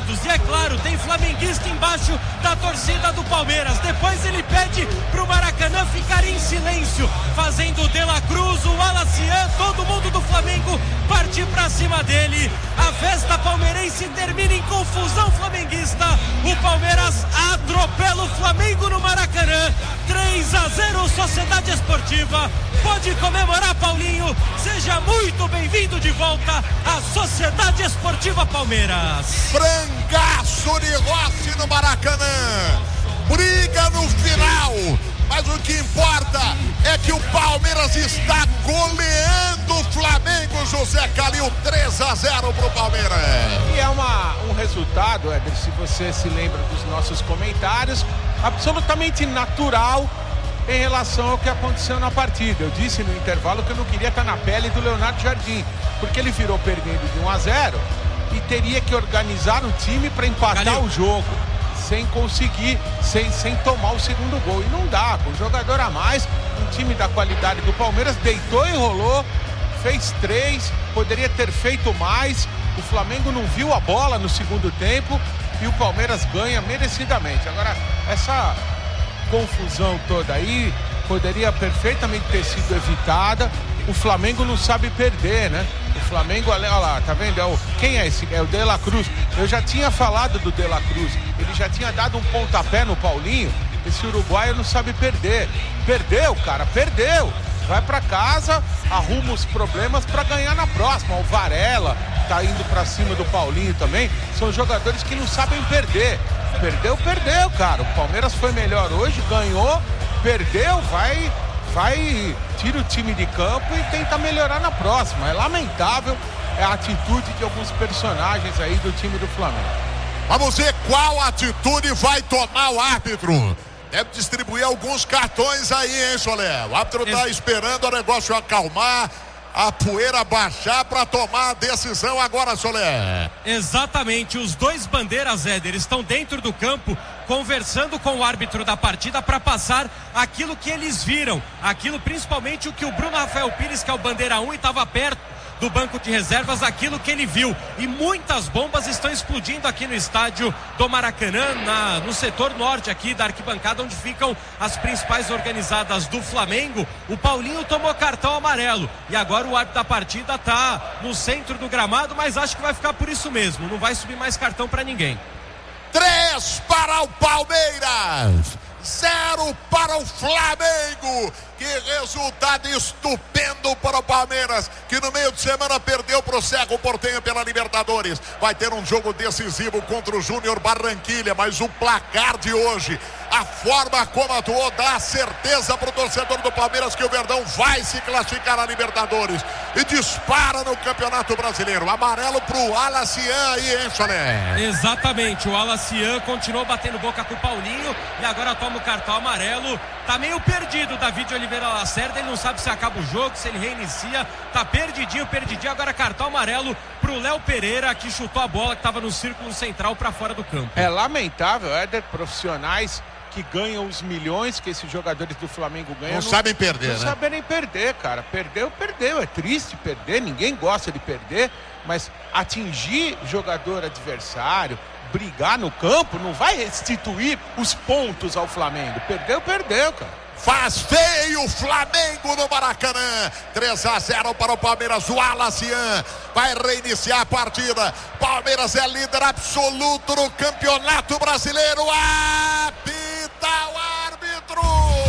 Speaker 4: todos. E é claro, tem flamenguista embaixo da torcida do Palmeiras. Depois ele pede pro Maracanã ficar em silêncio, fazendo o De La Cruz, o Alacian, todo mundo do Flamengo partir pra cima dele. A festa palmeirense termina em confusão flamenguista. O Palmeiras atropela o Flamengo no Maracanã. três a zero, Sociedade Esportiva. Pode comemorar, Paulinho. Seja muito bem-vindo de volta à Sociedade Esportiva Palmeiras.
Speaker 1: Frangaço de Rossi no Maracanã. Briga no final. Mas o que importa é que o Palmeiras está goleando o Flamengo, José Calil, três a zero pro Palmeiras.
Speaker 2: E é uma, um resultado, Éder, se você se lembra dos nossos comentários, absolutamente natural em relação ao que aconteceu na partida. Eu disse no intervalo que eu não queria estar na pele do Leonardo Jardim, porque ele virou perdendo de um a zero e teria que organizar o time para empatar Calil. o jogo. Sem conseguir, sem, sem tomar o segundo gol. E não dá, com um jogador a mais, um time da qualidade do Palmeiras deitou e rolou, fez três, poderia ter feito mais. O Flamengo não viu a bola no segundo tempo e o Palmeiras ganha merecidamente. Agora, essa confusão toda aí poderia perfeitamente ter sido evitada. O Flamengo não sabe perder, né? O Flamengo, olha lá, tá vendo? É o, quem é esse? É o De La Cruz. Eu já tinha falado do De La Cruz. Ele já tinha dado um pontapé no Paulinho. Esse uruguaio não sabe perder. Perdeu, cara, perdeu. Vai pra casa, arruma os problemas pra ganhar na próxima. O Varela tá indo pra cima do Paulinho também. São jogadores que não sabem perder. Perdeu, perdeu, cara. O Palmeiras foi melhor hoje, ganhou, perdeu, vai... vai, tira o time de campo e tenta melhorar na próxima. É lamentável a atitude de alguns personagens aí do time do Flamengo.
Speaker 1: Vamos ver qual atitude vai tomar o árbitro. Deve distribuir alguns cartões aí, hein, Solé? O árbitro tá es... esperando o negócio acalmar, a poeira baixar para tomar a decisão agora, Solé.
Speaker 4: Exatamente, os dois bandeiras, Éder, estão dentro do campo conversando com o árbitro da partida para passar aquilo que eles viram, aquilo principalmente o que o Bruno Rafael Pires, que é o bandeira um e estava perto do banco de reservas, aquilo que ele viu. E muitas bombas estão explodindo aqui no estádio do Maracanã, na, no setor norte aqui da arquibancada, onde ficam as principais organizadas do Flamengo. O Paulinho tomou cartão amarelo e agora o árbitro da partida está no centro do gramado, mas acho que vai ficar por isso mesmo, não vai subir mais cartão para ninguém.
Speaker 1: Três para o Palmeiras, zero para o Flamengo. Que resultado estupendo para o Palmeiras, que no meio de semana perdeu para o Cerro Porteño pela Libertadores. Vai ter um jogo decisivo contra o Júnior Barranquilla, mas o placar de hoje, a forma como atuou, dá certeza para o torcedor do Palmeiras que o Verdão vai se classificar na Libertadores e dispara no Campeonato Brasileiro. Amarelo para o Alacian aí, hein, Soné?
Speaker 4: Exatamente, o Alacian continuou batendo boca com o Paulinho e agora toma o cartão amarelo. Tá meio perdido o David Oliveira Lacerda, ele não sabe se acaba o jogo, se ele reinicia, tá perdidinho, perdidinho. Agora cartão amarelo pro Léo Pereira, que chutou a bola que tava no círculo central para fora do campo.
Speaker 2: É lamentável, Éder, profissionais que ganham os milhões que esses jogadores do Flamengo ganham.
Speaker 1: Não, não sabem perder,
Speaker 2: não
Speaker 1: né?
Speaker 2: Não sabem nem perder, cara. Perdeu, perdeu. É triste perder, ninguém gosta de perder, mas atingir jogador adversário, brigar no campo, não vai restituir os pontos ao Flamengo. Perdeu, perdeu, cara.
Speaker 1: Faz feio o Flamengo no Maracanã. três a zero para o Palmeiras. O Alacian vai reiniciar a partida. Palmeiras é líder absoluto no Campeonato Brasileiro. Apita o árbitro.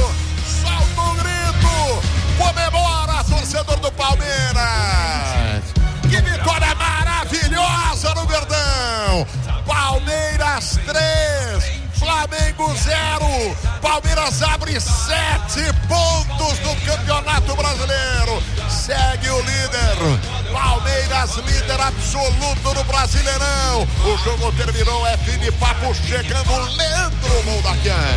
Speaker 1: Solta o grito. Comemora, torcedor do Palmeiras. Que vitória maravilhosa no Verdão. Palmeiras três, Flamengo zero. Palmeiras abre sete pontos no Campeonato Brasileiro. Segue o líder. Palmeiras líder absoluto no Brasileirão. O jogo terminou, é fim de papo, chegando Leandro Moldaquian.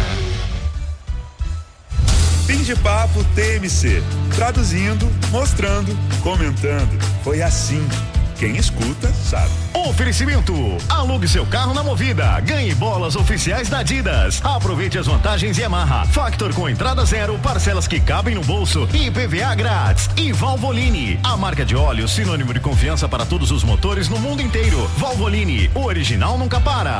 Speaker 6: Fim de papo T M C. Traduzindo, mostrando, comentando. Foi assim. Quem escuta, sabe.
Speaker 5: Oferecimento. Alugue seu carro na Movida. Ganhe bolas oficiais da Adidas. Aproveite as vantagens Yamaha. Factor com entrada zero, parcelas que cabem no bolso e I P V A grátis. E Valvoline, a marca de óleo sinônimo de confiança para todos os motores no mundo inteiro. Valvoline, o original nunca para.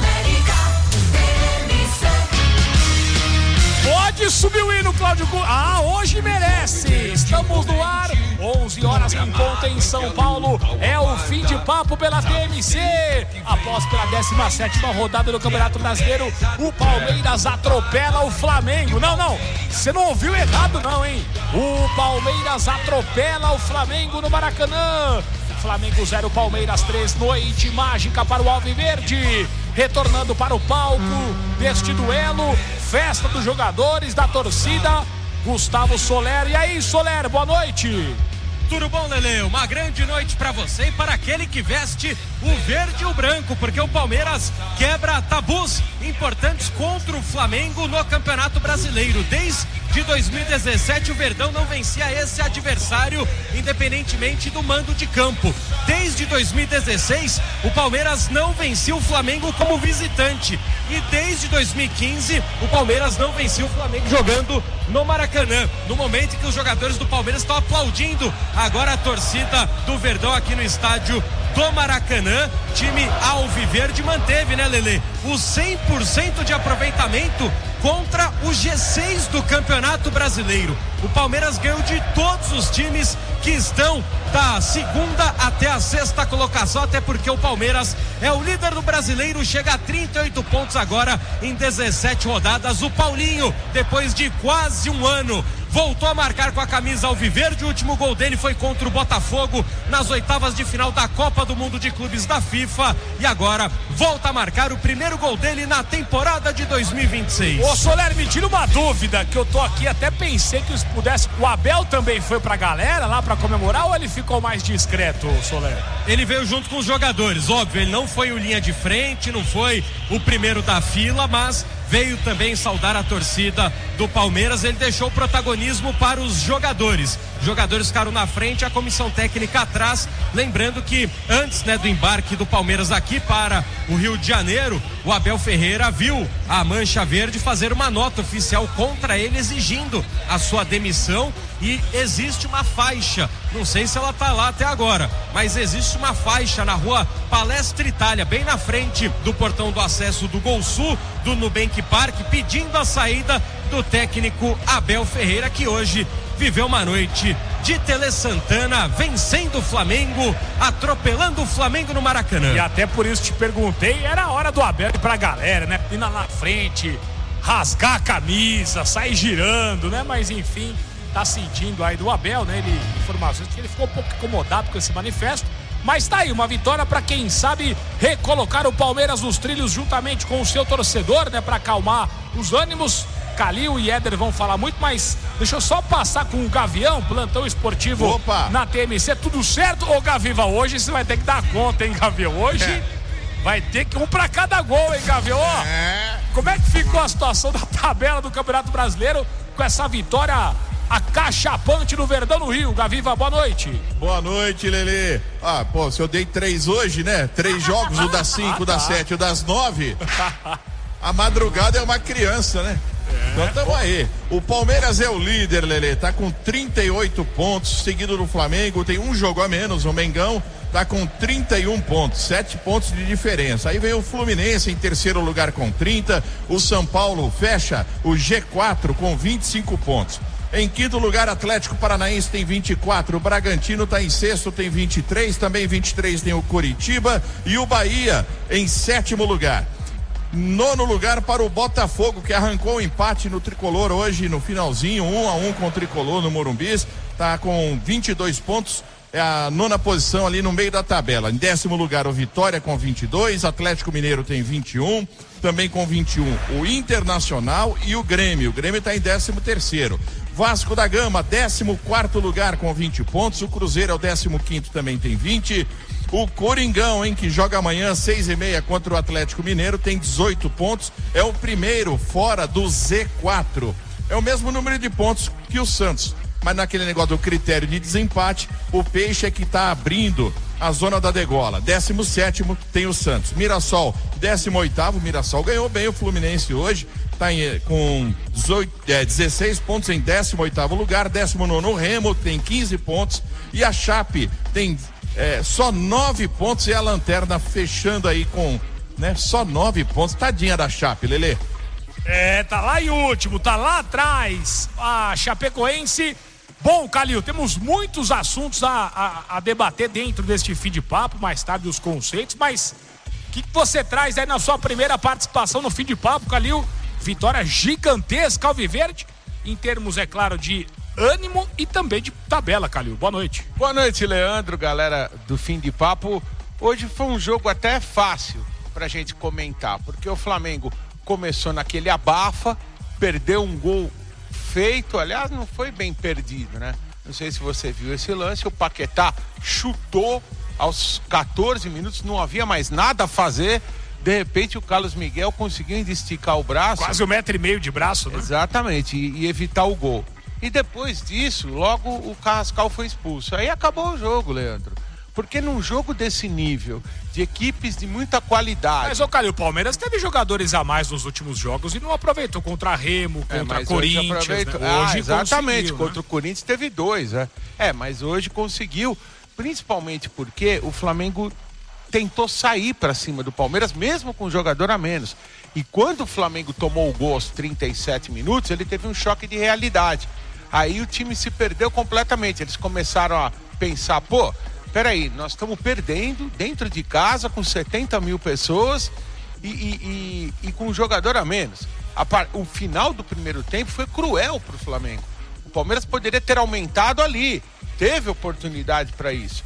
Speaker 7: Pode subir o hino, Cláudio Cu... Ah, hoje merece. Estamos no ar, onze horas em ponto em São Paulo. É o fim de papo pela T M C. Após pela décima sétima rodada do Campeonato Brasileiro, o Palmeiras atropela o Flamengo. Não, não, você não ouviu errado não, hein? O Palmeiras atropela o Flamengo no Maracanã. Flamengo zero, Palmeiras três, noite mágica para o Alviverde. Retornando para o palco deste duelo, festa dos jogadores, da torcida, Gustavo Soler. E aí, Soler, boa noite.
Speaker 4: Tudo bom, Lelê? Uma grande noite para você e para aquele que veste o verde e o branco, porque o Palmeiras quebra tabus importantes contra o Flamengo no Campeonato Brasileiro. Desde dois mil e dezessete, o Verdão não vencia esse adversário, independentemente do mando de campo. Desde dois mil e dezesseis, o Palmeiras não vencia o Flamengo como visitante. E desde dois mil e quinze, o Palmeiras não vencia o Flamengo jogando no Maracanã. No momento em que os jogadores do Palmeiras estão aplaudindo agora a torcida do Verdão aqui no estádio do Maracanã, time alviverde manteve, né, Lelê, o cem por cento de aproveitamento contra o G seis do Campeonato Brasileiro. O Palmeiras ganhou de todos os times que estão da segunda até a sexta colocação, até porque o Palmeiras é o líder do Brasileiro, chega a trinta e oito pontos agora em dezessete rodadas. O Paulinho, depois de quase um ano, voltou a marcar com a camisa alviverde. O último gol dele foi contra o Botafogo nas oitavas de final da Copa do Mundo de Clubes da FIFA, e agora volta a marcar o primeiro gol dele na temporada de dois mil e vinte e seis.
Speaker 7: Ô Soler, me tira uma dúvida, que eu tô aqui, até pensei que se pudesse, o Abel também foi pra galera lá pra comemorar, ou ele ficou mais discreto, Soler?
Speaker 4: Ele veio junto com os jogadores, óbvio, ele não foi o linha de frente, não foi o primeiro da fila, mas veio também saudar a torcida do Palmeiras. Ele deixou o protagonismo para os jogadores. Os jogadores ficaram na frente, a comissão técnica atrás. Lembrando que antes, né, do embarque do Palmeiras aqui para o Rio de Janeiro, o Abel Ferreira viu a Mancha Verde fazer uma nota oficial contra ele, exigindo a sua demissão. E existe uma faixa, não sei se ela tá lá até agora, mas existe uma faixa na rua Palestra Itália, bem na frente do portão do acesso do Gol Sul, do Nubank Park, pedindo a saída do técnico Abel Ferreira, que hoje viveu uma noite de Tele Santana, vencendo o Flamengo, atropelando o Flamengo no Maracanã.
Speaker 7: E até por isso te perguntei, era a hora do Abel ir pra galera, né? Ir lá na frente, rasgar a camisa, sair girando, né? Mas enfim, tá sentindo aí do Abel, né? Ele, informações que ele ficou um pouco incomodado com esse manifesto, mas tá aí uma vitória para quem sabe recolocar o Palmeiras nos trilhos juntamente com o seu torcedor, né? Para acalmar os ânimos. Calil e Éder vão falar muito, mas deixa eu só passar com o Gavião, plantão esportivo. Opa. Na T M C, tudo certo? Ô Gaviva, hoje você vai ter que dar conta, hein, Gavião? Hoje é. vai ter que um para cada gol, hein, Gavião? É. Como é que ficou a situação da tabela do Campeonato Brasileiro com essa vitória acachapante no Verdão no Rio? Gaviva, boa noite.
Speaker 3: Boa noite, Lelê. Ah, pô, se eu dei três hoje, né? Três jogos, o das cinco, o das sete, o das nove. A madrugada é uma criança, né? É. Então tamo aí. O Palmeiras é o líder, Lelê. Tá com trinta e oito pontos, seguido do Flamengo. Tem um jogo a menos, o Mengão tá com trinta e um pontos, sete pontos de diferença. Aí vem o Fluminense em terceiro lugar com trinta. O São Paulo fecha o G quatro com vinte e cinco pontos. Em quinto lugar, Atlético Paranaense tem vinte e quatro, o Bragantino está em sexto, tem vinte e três, também vinte e três tem o Coritiba, e o Bahia em sétimo lugar. Nono lugar para o Botafogo, que arrancou o empate no Tricolor hoje no finalzinho, um a um com o Tricolor no Morumbis, está com vinte e dois pontos, é a nona posição ali no meio da tabela. Em décimo lugar, o Vitória com vinte e dois, Atlético Mineiro tem vinte e um, também com vinte e um o Internacional e o Grêmio. O Grêmio está em décimo terceiro. Vasco da Gama, décimo quarto lugar com vinte pontos, o Cruzeiro é o décimo quinto, também tem vinte. O Coringão, hein, que joga amanhã às seis e meia contra o Atlético Mineiro, tem dezoito pontos, é o primeiro fora do Z quatro. É o mesmo número de pontos que o Santos, mas naquele negócio do critério de desempate, o Peixe é que está abrindo a zona da degola. décimo sétimo tem o Santos. Mirassol, décimo oitavo. Mirassol ganhou bem o Fluminense hoje. Está com dezoito, é, dezesseis pontos em décimo oitavo lugar. décimo nono Remo tem quinze pontos. E a Chape tem é, só nove pontos. E a Lanterna fechando aí com, né, só nove pontos. Tadinha da Chape, Lelê.
Speaker 7: É, tá lá em último, tá lá atrás a Chapecoense. Bom, Calil, temos muitos assuntos a, a, a debater dentro deste fim de papo, mais tarde os conceitos, mas o que, que você traz aí na sua primeira participação no fim de papo, Calil? Vitória gigantesca alviverde, em termos, é claro, de ânimo e também de tabela, Calil. Boa noite.
Speaker 2: Boa noite, Leandro, galera do fim de papo. Hoje foi um jogo até fácil pra gente comentar, porque o Flamengo começou naquele abafa, perdeu um gol feito, aliás, não foi bem perdido, né? Não sei se você viu esse lance, o Paquetá chutou aos quatorze minutos, não havia mais nada a fazer, de repente o Carlos Miguel conseguiu ainda esticar o braço.
Speaker 7: Quase um metro e meio de braço, né?
Speaker 2: Exatamente, e, e evitar o gol. E depois disso, logo o Carrascal foi expulso. Aí acabou o jogo, Leandro. Porque num jogo desse nível, de equipes de muita qualidade...
Speaker 7: Mas, ô Calil, o Palmeiras teve jogadores a mais nos últimos jogos e não aproveitou contra Remo, contra
Speaker 2: é,
Speaker 7: Corinthians,
Speaker 2: hoje,
Speaker 7: né?
Speaker 2: ah,
Speaker 7: hoje
Speaker 2: exatamente, contra
Speaker 7: né?
Speaker 2: o Corinthians teve dois, né? É, mas hoje conseguiu, principalmente porque o Flamengo tentou sair para cima do Palmeiras, mesmo com um jogador a menos. E quando o Flamengo tomou o gol aos trinta e sete minutos, ele teve um choque de realidade. Aí o time se perdeu completamente, eles começaram a pensar, pô... Peraí, nós estamos perdendo dentro de casa com setenta mil pessoas e, e, e, e com um jogador a menos. A par... O final do primeiro tempo foi cruel para o Flamengo. O Palmeiras poderia ter aumentado ali, teve oportunidade para isso.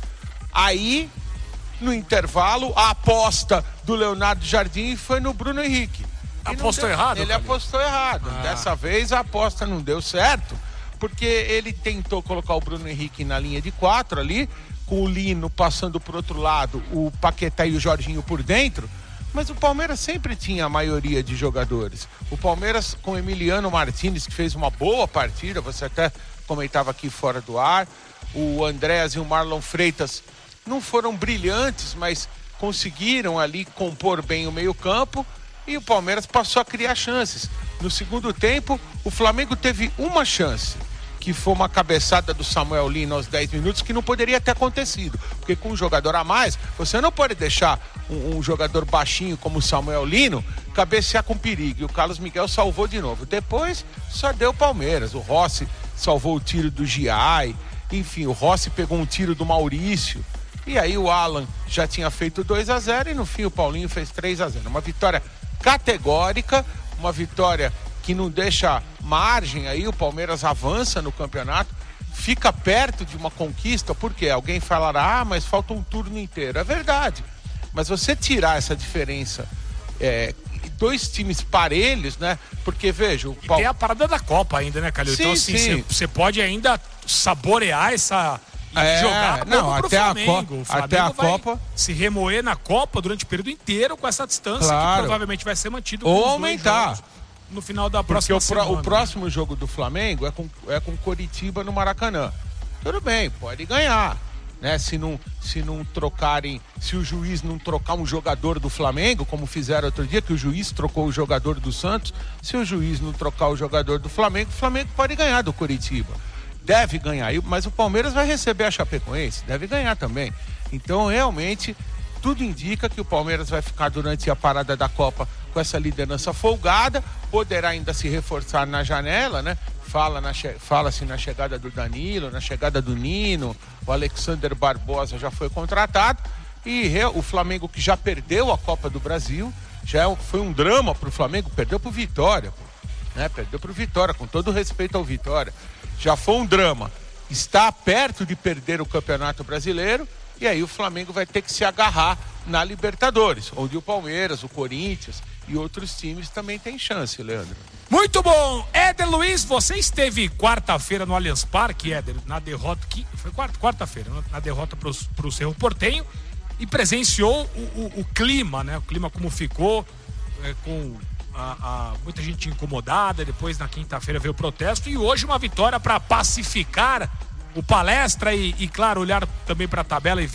Speaker 2: Aí, no intervalo, a aposta do Leonardo Jardim foi no Bruno Henrique.
Speaker 7: Apostou
Speaker 2: deu...
Speaker 7: errado?
Speaker 2: Ele
Speaker 7: Calil?
Speaker 2: apostou errado. Ah. Dessa vez a aposta não deu certo, porque ele tentou colocar o Bruno Henrique na linha de quatro ali, com o Lino passando por outro lado, o Paquetá e o Jorginho por dentro, mas o Palmeiras sempre tinha a maioria de jogadores. O Palmeiras com Emiliano Martínez, que fez uma boa partida, você até comentava aqui fora do ar, o Andréas e o Marlon Freitas não foram brilhantes, mas conseguiram ali compor bem o meio-campo e o Palmeiras passou a criar chances. No segundo tempo, o Flamengo teve uma chance, que foi uma cabeçada do Samuel Lino aos dez minutos, que não poderia ter acontecido, porque com um jogador a mais, você não pode deixar um, um jogador baixinho como o Samuel Lino cabecear com perigo, e o Carlos Miguel salvou de novo. Depois só deu Palmeiras, o Rossi salvou o tiro do Giai, enfim, o Rossi pegou um tiro do Maurício, e aí o Alan já tinha feito dois a zero e no fim o Paulinho fez três a zero. Uma vitória categórica, uma vitória que não deixa margem aí, o Palmeiras avança no campeonato, fica perto de uma conquista, porque alguém falará, ah, mas falta um turno inteiro. É verdade, mas você tirar essa diferença, é, dois times parelhos, né? Porque, veja... O
Speaker 7: e
Speaker 2: Pal...
Speaker 7: tem a parada da Copa ainda, né, Calil?
Speaker 2: Sim,
Speaker 7: então, assim, você pode ainda saborear essa... E
Speaker 2: é,
Speaker 7: jogar
Speaker 2: não,
Speaker 7: pro
Speaker 2: até
Speaker 7: Flamengo.
Speaker 2: A Co-
Speaker 7: o Flamengo
Speaker 2: até a
Speaker 7: vai
Speaker 2: Copa
Speaker 7: se remoer na Copa durante o período inteiro com essa distância,
Speaker 2: claro,
Speaker 7: que provavelmente vai ser mantido
Speaker 2: ou
Speaker 7: com os
Speaker 2: aumentar
Speaker 7: dois jogos no final da próxima
Speaker 2: Porque o,
Speaker 7: semana.
Speaker 2: pro, o próximo jogo do Flamengo é com, é com Coritiba no Maracanã. Tudo bem, pode ganhar, né? Se não, se não trocarem, se o juiz não trocar um jogador do Flamengo, como fizeram outro dia, que o juiz trocou o jogador do Santos, se o juiz não trocar o jogador do Flamengo, o Flamengo pode ganhar do Coritiba. Deve ganhar, mas o Palmeiras vai receber a Chapecoense, deve ganhar também. Então, realmente, tudo indica que o Palmeiras vai ficar durante a parada da Copa com essa liderança folgada, poderá ainda se reforçar na janela, né? Fala na che... Fala-se na chegada do Danilo, na chegada do Nino, o Alexander Barbosa já foi contratado e o Flamengo, que já perdeu a Copa do Brasil, já foi um drama pro Flamengo, perdeu pro Vitória, né? Perdeu pro Vitória, com todo respeito ao Vitória, já foi um drama, está perto de perder o Campeonato Brasileiro. E aí o Flamengo vai ter que se agarrar na Libertadores, onde o Palmeiras, o Corinthians e outros times também têm chance, Leandro.
Speaker 7: Muito bom! Éder Luiz, você esteve quarta-feira no Allianz Parque, Éder, na derrota, que foi quarta, quarta-feira, na derrota para o Cerro Porteño, e presenciou o, o, o clima, né? O clima como ficou, é, com a, a, muita gente incomodada. Depois na quinta-feira veio o protesto e hoje uma vitória para pacificar o Palestra e, e, claro, olhar também para a tabela e ver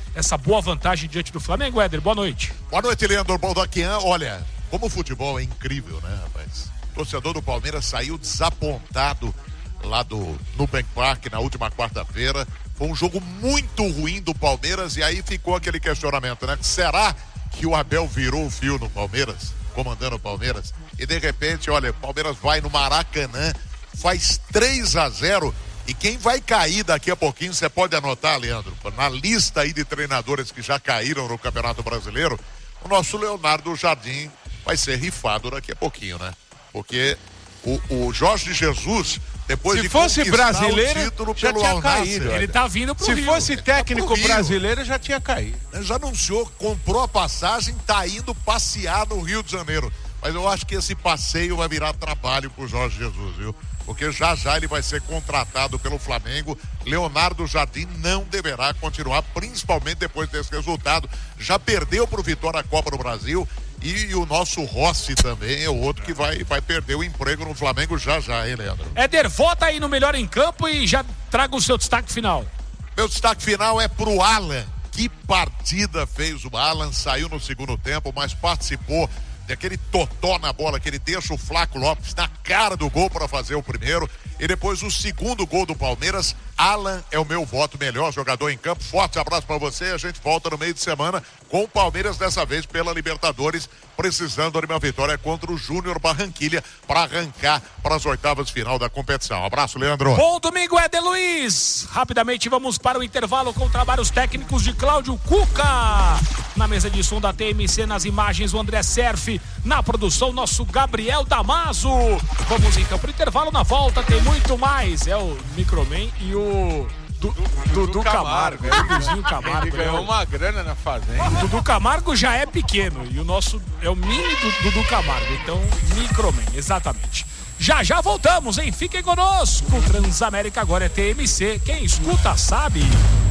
Speaker 7: essa boa vantagem diante do Flamengo. Éder, boa noite.
Speaker 1: Boa noite, Leandro Baldaquian. Olha, como o futebol é incrível, né, rapaz? O torcedor do Palmeiras saiu desapontado lá do Nubank Park na última quarta-feira. Foi um jogo muito ruim do Palmeiras e aí ficou aquele questionamento, né? Será que o Abel virou o fio no Palmeiras, comandando o Palmeiras? E de repente, olha, o Palmeiras vai no Maracanã, faz três a zero e quem vai cair daqui a pouquinho, você pode anotar, Leandro, na lista aí de treinadores que já caíram no Campeonato Brasileiro, o nosso Leonardo Jardim vai ser rifado daqui a pouquinho, né? Porque o, o Jorge Jesus, depois
Speaker 2: Se
Speaker 1: de
Speaker 2: fosse brasileiro,
Speaker 1: o título
Speaker 2: já
Speaker 1: pelo
Speaker 2: tinha
Speaker 1: Al-Nassr,
Speaker 2: caído.
Speaker 7: Ele tá vindo pro
Speaker 2: Se
Speaker 7: Rio.
Speaker 2: fosse técnico
Speaker 1: Rio.
Speaker 2: brasileiro, já tinha caído.
Speaker 1: já anunciou, comprou a passagem, tá indo passear no Rio de Janeiro. Mas eu acho que esse passeio vai virar trabalho pro Jorge Jesus, viu? Porque já já ele vai ser contratado pelo Flamengo. Leonardo Jardim não deverá continuar, principalmente depois desse resultado. Já perdeu pro Vitória a Copa do Brasil. E o nosso Rossi também é o outro que vai, vai perder o emprego no Flamengo já já, hein, Leandro?
Speaker 7: Éder, vota aí no melhor em campo e já traga o seu destaque final.
Speaker 1: Meu destaque final é pro Alan. Que partida fez o Alan, saiu no segundo tempo, mas participou daquele totó na bola, que ele deixa o Flaco Lopes na cara do gol para fazer o primeiro. E depois o segundo gol do Palmeiras. Alan é o meu voto, melhor jogador em campo. Forte abraço para você. A gente volta no meio de semana com o Palmeiras, dessa vez pela Libertadores, precisando de uma vitória contra o Júnior Barranquilha para arrancar para as oitavas de final da competição. Abraço, Leandro.
Speaker 7: Bom domingo, Éder Luiz. Rapidamente vamos para o intervalo com trabalhos técnicos de Cláudio Cuca. Na mesa de som da T M C, nas imagens, o André Serfi. Na produção, nosso Gabriel Damaso. Vamos então para o intervalo. Na volta tem muito mais. É o Microman e o Du,
Speaker 2: Dudu,
Speaker 7: Dudu Camargo.
Speaker 2: Camargo.
Speaker 7: É o Duduzinho Camargo.
Speaker 2: Ele ganhou
Speaker 7: né?
Speaker 2: uma grana na fazenda.
Speaker 7: O Dudu Camargo já é pequeno e o nosso é o mini do Dudu Camargo. Então, Microman, exatamente. Já já voltamos, hein? Fiquem conosco. Transamérica agora é T M C. Quem escuta sabe.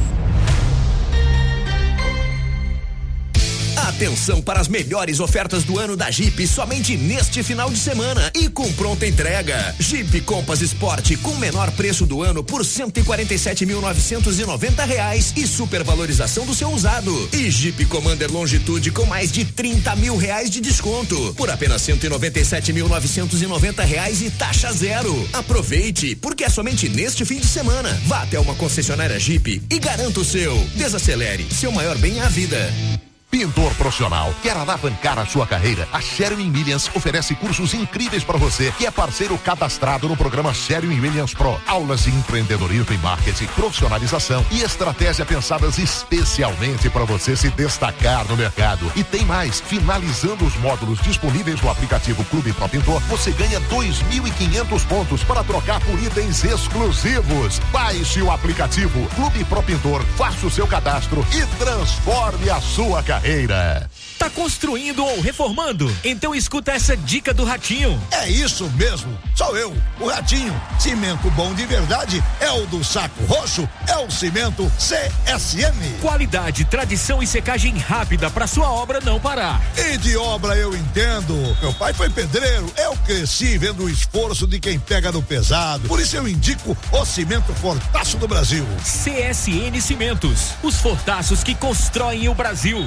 Speaker 6: Atenção para as melhores ofertas do ano da Jeep somente neste final de semana e com pronta entrega. Jeep Compass Sport com menor preço do ano por cento e quarenta e sete mil novecentos e noventa reais e supervalorização do seu usado. E Jeep Commander Longitude com mais de trinta mil reais de desconto por apenas cento e noventa e sete mil novecentos e noventa reais e taxa zero. Aproveite, porque é somente neste fim de semana. Vá até uma concessionária Jeep e garanta o seu. Desacelere, seu maior bem é a vida.
Speaker 1: Pintor profissional, quer alavancar a sua carreira? A Sherwin Williams oferece cursos incríveis para você, que é parceiro cadastrado no programa Sherwin Williams Pro. Aulas de empreendedorismo e marketing, profissionalização e estratégia pensadas especialmente para você se destacar no mercado. E tem mais, finalizando os módulos disponíveis no aplicativo Clube Pro Pintor, você ganha dois mil e quinhentos pontos para trocar por itens exclusivos. Baixe o aplicativo Clube Pro Pintor, faça o seu cadastro e transforme a sua carreira.
Speaker 8: Tá construindo ou reformando? Então escuta essa dica do Ratinho.
Speaker 9: É isso mesmo, sou eu, o Ratinho. Cimento bom de verdade é o do Saco Roxo, é o cimento C S M.
Speaker 8: Qualidade, tradição e secagem rápida para sua obra não parar.
Speaker 9: E de obra eu entendo. Meu pai foi pedreiro, eu cresci vendo o esforço de quem pega no pesado. Por isso eu indico o cimento Fortaço do Brasil.
Speaker 8: C S N Cimentos, os fortaços que constroem o Brasil.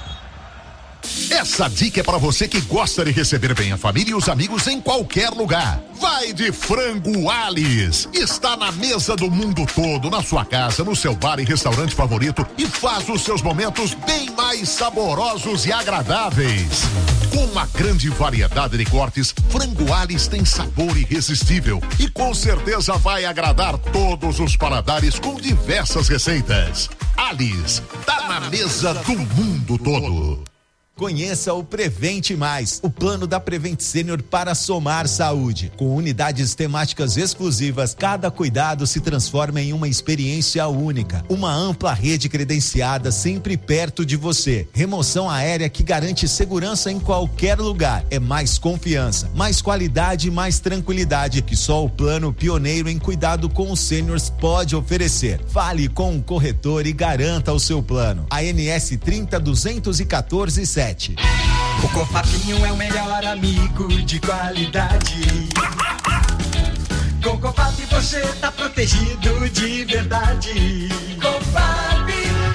Speaker 1: Essa dica é para você que gosta de receber bem a família e os amigos em qualquer lugar. Vai de Frango Alis. Está na mesa do mundo todo, na sua casa, no seu bar e restaurante favorito e faz os seus momentos bem mais saborosos e agradáveis. Com uma grande variedade de cortes, Frango Alis tem sabor irresistível e com certeza vai agradar todos os paladares com diversas receitas. Alis, tá na mesa do mundo todo.
Speaker 10: Conheça o Prevente Mais, o plano da Prevent Senior para somar saúde. Com unidades temáticas exclusivas, cada cuidado se transforma em uma experiência única. Uma ampla rede credenciada sempre perto de você. Remoção aérea que garante segurança em qualquer lugar. É mais confiança, mais qualidade e mais tranquilidade que só o plano pioneiro em cuidado com os seniors pode oferecer. Fale com o corretor e garanta o seu plano. A N S trinta duzentos e quatorze sete.
Speaker 11: O Cofapinho é o melhor amigo de qualidade. Com o Cofap você tá protegido de verdade. Cofap,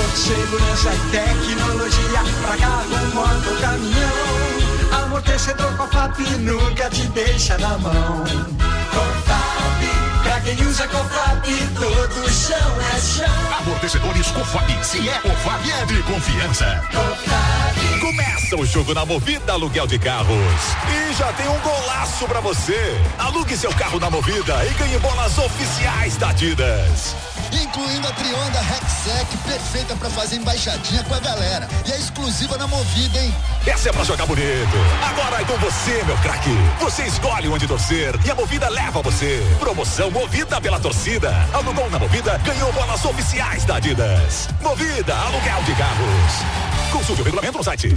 Speaker 11: conforto, segurança e tecnologia pra carro, moto, caminhão. Amortecedor Confap nunca te deixa na mão. Confap, pra quem usa Confap, todo chão é chão.
Speaker 12: Amortecedores Confap, se é Confap é de confiança.
Speaker 11: Confap.
Speaker 12: Começa o jogo na Movida Aluguel de Carros. E já tem um golaço pra você. Alugue seu carro na Movida e ganhe bolas oficiais da Adidas.
Speaker 13: Incluindo a Trionda Rexec, perfeita pra fazer embaixadinha com a galera. E é exclusiva na Movida, hein?
Speaker 12: Essa é pra jogar bonito. Agora é com você, meu craque. Você escolhe onde torcer e a Movida leva você. Promoção Movida pela torcida. Alugou na Movida, ganhou bolas oficiais da Adidas. Movida, aluguel de carros. Consulte o regulamento no site.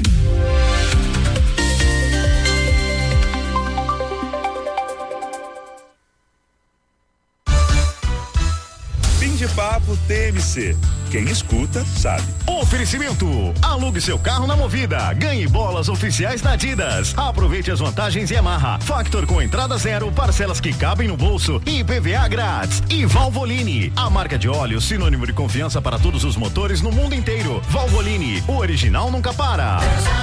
Speaker 14: Fim de papo T M C. Quem escuta, sabe.
Speaker 5: Oferecimento. Alugue seu carro na Movida. Ganhe bolas oficiais da Adidas. Aproveite as vantagens Yamaha. Factor com entrada zero, parcelas que cabem no bolso e I P V A grátis. E Valvoline, a marca de óleo sinônimo de confiança para todos os motores no mundo inteiro. Valvoline, o original nunca para.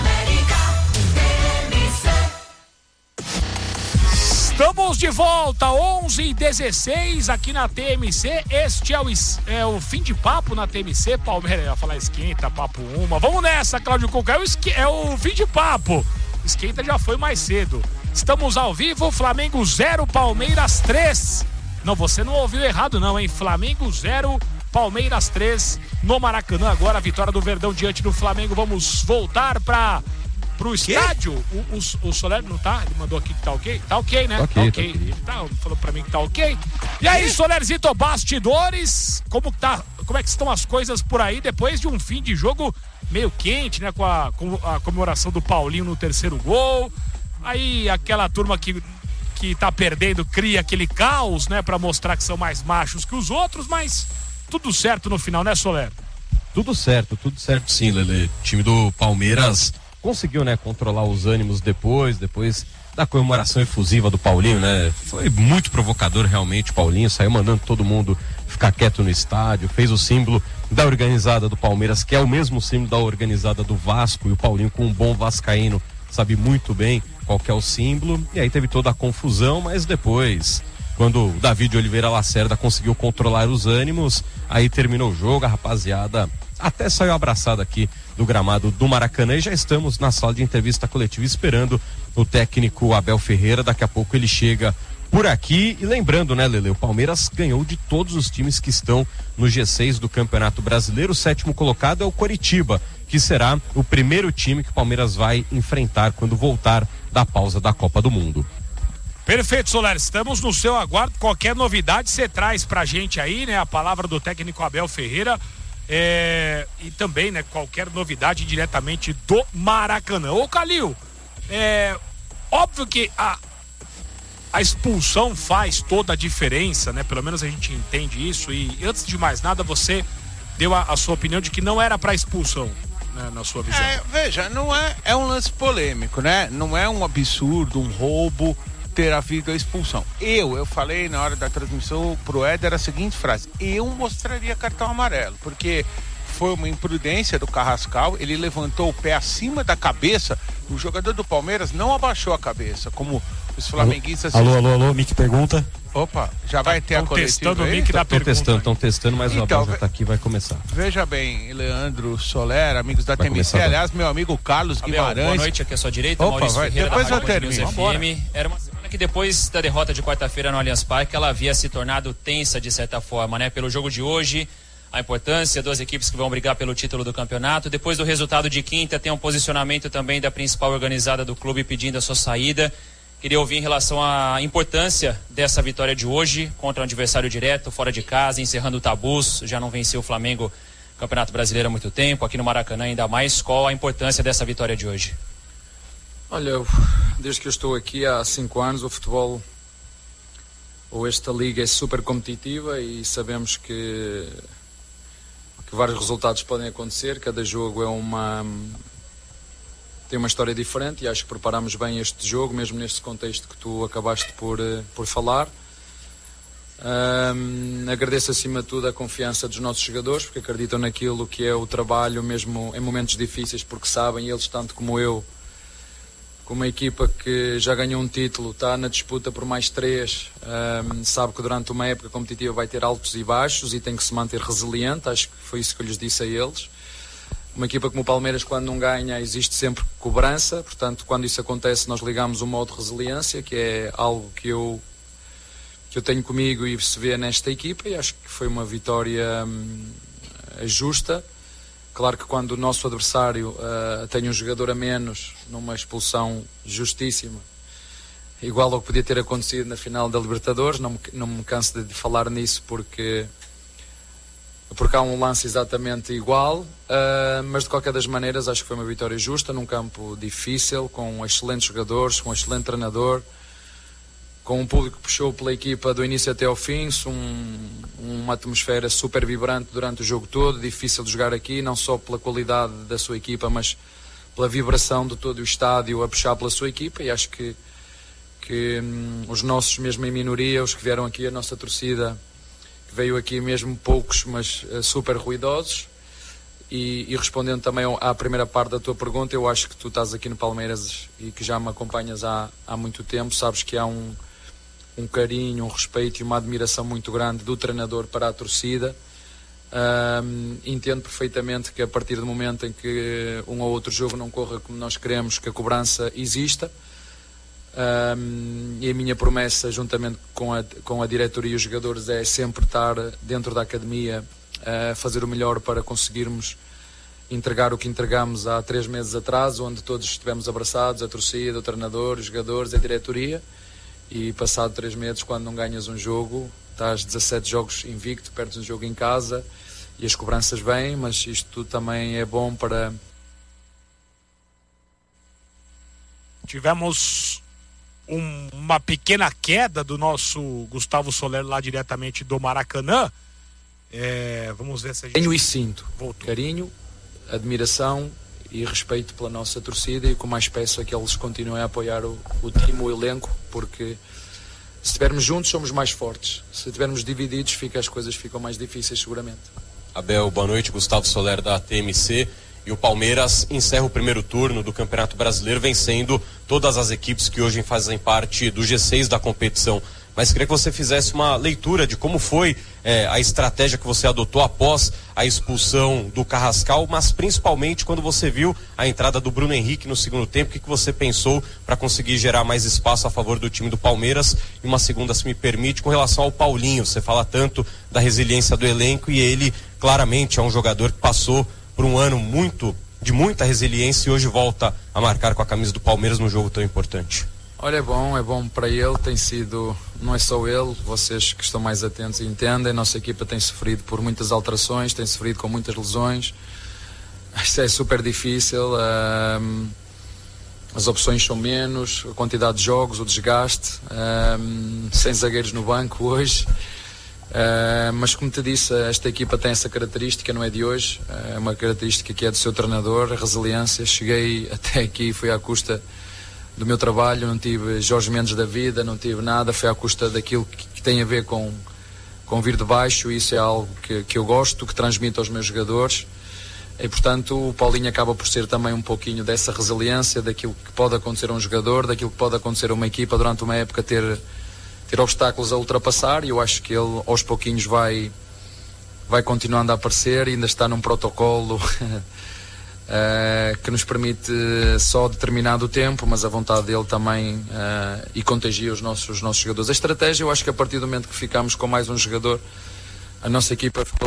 Speaker 7: Estamos de volta, onze e dezesseis aqui na T M C. Este é o, é o fim de papo na T M C. Palmeiras, ia falar esquenta, papo uma. Vamos nessa, Cláudio Cuca. É o, esque, é o fim de papo. Esquenta já foi mais cedo. Estamos ao vivo, Flamengo zero, Palmeiras três. Não, você não ouviu errado não, hein? Flamengo zero, Palmeiras três no Maracanã. Agora a vitória do Verdão diante do Flamengo. Vamos voltar para pro estádio. O, o, o Soler não tá? Ele mandou aqui que tá ok? Tá ok, né?
Speaker 15: Okay,
Speaker 7: tá ok.
Speaker 15: tá okay.
Speaker 7: Ele tá, falou pra mim que tá ok. E aí, Solerzito, bastidores, como tá, como é que estão as coisas por aí depois de um fim de jogo meio quente, né? Com a, com a comemoração do Paulinho no terceiro gol. Aí aquela turma que, que tá perdendo cria aquele caos, né? Pra mostrar que são mais machos que os outros, mas tudo certo no final, né, Soler?
Speaker 15: Tudo certo, tudo certo sim, Lelê. O time do Palmeiras conseguiu, né, controlar os ânimos depois, depois da comemoração efusiva do Paulinho, né? Foi muito provocador realmente o Paulinho, saiu mandando todo mundo ficar quieto no estádio, fez o símbolo da organizada do Palmeiras, que é o mesmo símbolo da organizada do Vasco, e o Paulinho, com um bom vascaíno, sabe muito bem qual que é o símbolo, e aí teve toda a confusão, mas depois, quando o Davi de Oliveira Lacerda conseguiu controlar os ânimos, aí terminou o jogo, a rapaziada até saiu abraçada aqui do gramado do Maracanã, e já estamos na sala de entrevista coletiva esperando o técnico Abel Ferreira. Daqui a pouco ele chega por aqui. E lembrando, né, Lele, o Palmeiras ganhou de todos os times que estão no G seis do Campeonato Brasileiro. O sétimo colocado é o Coritiba, que será o primeiro time que o Palmeiras vai enfrentar quando voltar da pausa da Copa do Mundo.
Speaker 7: Perfeito, Soler, estamos no seu aguardo. Qualquer novidade você traz pra gente aí, né? A palavra do técnico Abel Ferreira. É, e também, né, qualquer novidade diretamente do Maracanã. Ô, Calil, é óbvio que a, a expulsão faz toda a diferença, né? Pelo menos a gente entende isso. E antes de mais nada, você deu a, a sua opinião de que não era para expulsão, né, na sua visão.
Speaker 2: É, veja, não é, é um lance polêmico, né? Não é um absurdo, um roubo ter havido a expulsão. Eu, eu falei na hora da transmissão pro Éder a seguinte frase: eu mostraria cartão amarelo, porque foi uma imprudência do Carrascal, ele levantou o pé acima da cabeça, o jogador do Palmeiras não abaixou a cabeça, como os flamenguistas...
Speaker 16: Alô, alô, alô, Mick pergunta.
Speaker 2: Opa, já vai ter a coletiva
Speaker 15: testando aí? Estão testando, estão testando, mas então, o Abel já tá aqui, vai começar.
Speaker 2: Veja bem, Leandro Soler, amigos da T M C, aliás, meu amigo Carlos
Speaker 17: Abel,
Speaker 2: Guimarães.
Speaker 17: Boa noite, aqui à sua direita,
Speaker 2: Opa,
Speaker 17: Maurício
Speaker 2: vai,
Speaker 17: Ferreira,
Speaker 2: depois
Speaker 17: da
Speaker 2: eu termino.
Speaker 17: F M. Era uma semana que depois da derrota de quarta-feira no Allianz Parque, ela havia se tornado tensa de certa forma, né? Pelo jogo de hoje, a importância, duas equipes que vão brigar pelo título do campeonato. Depois do resultado de quinta, tem um posicionamento também da principal organizada do clube pedindo a sua saída. Queria ouvir em relação à importância dessa vitória de hoje contra um adversário direto, fora de casa, encerrando tabus. Já não venceu o Flamengo no Campeonato Brasileiro há muito tempo, aqui no Maracanã ainda mais. Qual a importância dessa vitória de hoje?
Speaker 18: Olha, eu, desde que eu estou aqui há cinco anos, o futebol, ou esta liga, é super competitiva e sabemos que, que vários resultados podem acontecer. Cada jogo é uma... tem uma história diferente e acho que preparamos bem este jogo, mesmo neste contexto que tu acabaste por, por falar. Um, agradeço acima de tudo a confiança dos nossos jogadores, porque acreditam naquilo que é o trabalho mesmo em momentos difíceis, porque sabem, eles tanto como eu, como uma equipa que já ganhou um título, está na disputa por mais três, um, sabe que durante uma época competitiva vai ter altos e baixos e tem que se manter resiliente. Acho que foi isso que eu lhes disse a eles. Uma equipa como o Palmeiras, quando não ganha, existe sempre cobrança, portanto quando isso acontece nós ligamos o modo resiliência, que é algo que eu que eu tenho comigo e se vê nesta equipa, e acho que foi uma vitória hum, justa. Claro que quando o nosso adversário uh, tem um jogador a menos, numa expulsão justíssima, igual ao que podia ter acontecido na final da Libertadores, não me, não me canso de falar nisso porque, porque há um lance exatamente igual, uh, mas de qualquer das maneiras acho que foi uma vitória justa, num campo difícil, com excelentes jogadores, com um excelente treinador, com um público que puxou pela equipa do início até ao fim, um, uma atmosfera super vibrante durante o jogo todo, difícil de jogar aqui, não só pela qualidade da sua equipa, mas pela vibração de todo o estádio a puxar pela sua equipa, e acho que, que hum, os nossos, mesmo em minoria, os que vieram aqui, a nossa torcida, que veio aqui mesmo poucos, mas uh, super ruidosos, e, e respondendo também à primeira parte da tua pergunta, eu acho que tu estás aqui no Palmeiras e que já me acompanhas há, há muito tempo, sabes que há um um carinho, um respeito e uma admiração muito grande do treinador para a torcida. Um, entendo perfeitamente que a partir do momento em que um ou outro jogo não corra como nós queremos, que a cobrança exista, um, e a minha promessa juntamente com a, com a diretoria e os jogadores é sempre estar dentro da academia a fazer o melhor para conseguirmos entregar o que entregamos há três meses atrás, onde todos estivemos abraçados, a torcida, o treinador, os jogadores, a diretoria. E passado três meses, quando não ganhas um jogo, estás dezassete jogos invicto, perdes um jogo em casa e as cobranças vêm, mas isto tudo também é bom para...
Speaker 7: Tivemos um, uma pequena queda do nosso Gustavo Soler lá diretamente do Maracanã. É, vamos ver se a gente...
Speaker 18: Tenho e sinto.
Speaker 7: Voltou.
Speaker 18: Carinho, admiração e respeito pela nossa torcida, e com mais peço é que eles continuem a apoiar o, o time, o elenco, porque se estivermos juntos somos mais fortes, se estivermos divididos fica, as coisas ficam mais difíceis seguramente.
Speaker 15: Abel, boa noite, Gustavo Soler da T M C. E o Palmeiras encerra o primeiro turno do Campeonato Brasileiro vencendo todas as equipes que hoje fazem parte do G seis da competição. Mas queria que você fizesse uma leitura de como foi é, a estratégia que você adotou após a expulsão do Carrascal, mas principalmente quando você viu a entrada do Bruno Henrique no segundo tempo, o que, que você pensou para conseguir gerar mais espaço a favor do time do Palmeiras? E uma segunda, se me permite, com relação ao Paulinho. Você fala tanto da resiliência do elenco e ele claramente é um jogador que passou por um ano muito, de muita resiliência e hoje volta a marcar com a camisa do Palmeiras num jogo tão importante.
Speaker 18: Olha, é bom, é bom para ele, tem sido, não é só ele, vocês que estão mais atentos e entendem, a nossa equipa tem sofrido por muitas alterações, tem sofrido com muitas lesões, isto é super difícil, um, as opções são menos, a quantidade de jogos, o desgaste, um, sem zagueiros no banco hoje, uh, mas como te disse, esta equipa tem essa característica, não é de hoje, é uma característica que é do seu treinador, a resiliência. Cheguei até aqui, foi à custa do meu trabalho, não tive Jorge Mendes da vida, não tive nada, foi à custa daquilo que, que tem a ver com, com vir de baixo, e isso é algo que, que eu gosto, que transmito aos meus jogadores, e portanto o Paulinho acaba por ser também um pouquinho dessa resiliência, daquilo que pode acontecer a um jogador, daquilo que pode acontecer a uma equipa durante uma época ter, ter obstáculos a ultrapassar, e eu acho que ele aos pouquinhos vai, vai continuando a aparecer, e ainda está num protocolo Uh, que nos permite só determinado tempo, mas a vontade dele também uh, e contagia os nossos, os nossos jogadores. A estratégia, eu acho que a partir do momento que ficamos com mais um jogador, a nossa equipa ficou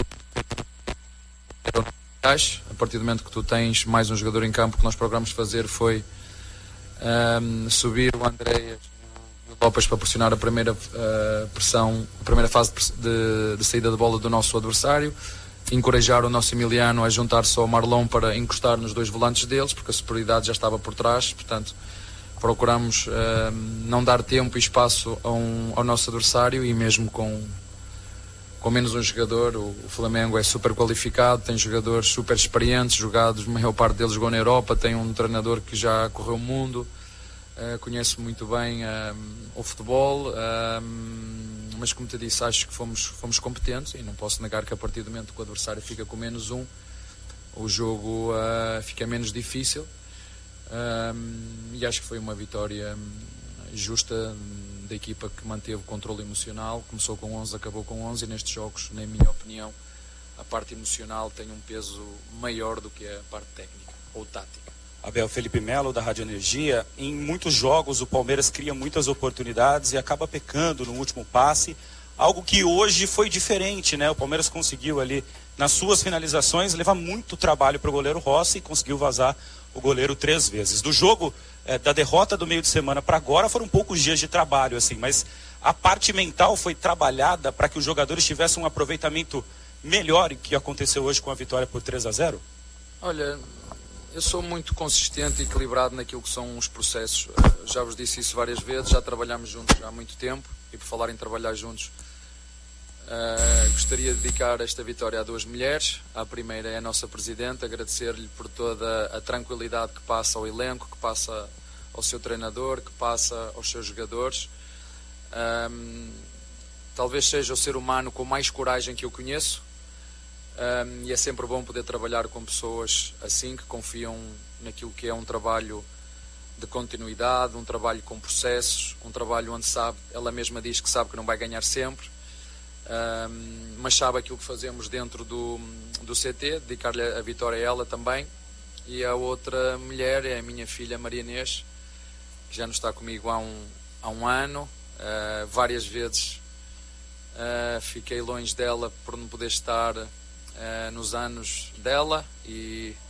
Speaker 18: a partir do momento que tu tens mais um jogador em campo, o que nós procuramos fazer foi um, subir o Andréas e o Lopes para pressionar a primeira uh, pressão, a primeira fase de, de saída de bola do nosso adversário, encorajar o nosso Emiliano a juntar-se ao Marlon para encostar nos dois volantes deles, porque a superioridade já estava por trás, portanto procuramos uh, não dar tempo e espaço a um, ao nosso adversário, e mesmo com, com menos um jogador, o, o Flamengo é super qualificado, tem jogadores super experientes, jogados, a maior parte deles jogou na Europa, tem um treinador que já correu o mundo, uh, conhece muito bem uh, o futebol, uh, mas como te disse, acho que fomos, fomos competentes e não posso negar que a partir do momento que o adversário fica com menos um, o jogo uh, fica menos difícil. Um, e acho que foi uma vitória justa da equipa que manteve o controle emocional. Começou com onze, acabou com onze, e nestes jogos, na minha opinião, a parte emocional tem um peso maior do que a parte técnica ou tática.
Speaker 16: Abel, Felipe Melo da Rádio Energia. Em muitos jogos o Palmeiras cria muitas oportunidades e acaba pecando no último passe, algo que hoje foi diferente, né? O Palmeiras conseguiu ali, nas suas finalizações, levar muito trabalho para o goleiro Rossi e conseguiu vazar o goleiro três vezes. Do jogo, é, da derrota do meio de semana para agora, foram poucos dias de trabalho, assim, mas a parte mental foi trabalhada para que os jogadores tivessem um aproveitamento melhor e que aconteceu hoje com a vitória por três a zero?
Speaker 18: Olha, eu sou muito consistente e equilibrado naquilo que são os processos. Já vos disse isso várias vezes, já trabalhamos juntos há muito tempo, e por falar em trabalhar juntos, uh, gostaria de dedicar esta vitória a duas mulheres. A primeira é a nossa Presidente, agradecer-lhe por toda a tranquilidade que passa ao elenco, que passa ao seu treinador, que passa aos seus jogadores. Um, talvez seja o ser humano com mais coragem que eu conheço. Um, e é sempre bom poder trabalhar com pessoas assim, que confiam naquilo que é um trabalho de continuidade, um trabalho com processos, um trabalho onde sabe, ela mesma diz que sabe que não vai ganhar sempre, um, mas sabe aquilo que fazemos dentro do, do C T. Dedicar-lhe a vitória a ela também. E a outra mulher é a minha filha Maria Inês, que já não está comigo há um, há um ano, uh, várias vezes uh, fiquei longe dela por não poder estar Uh, nos anos dela, e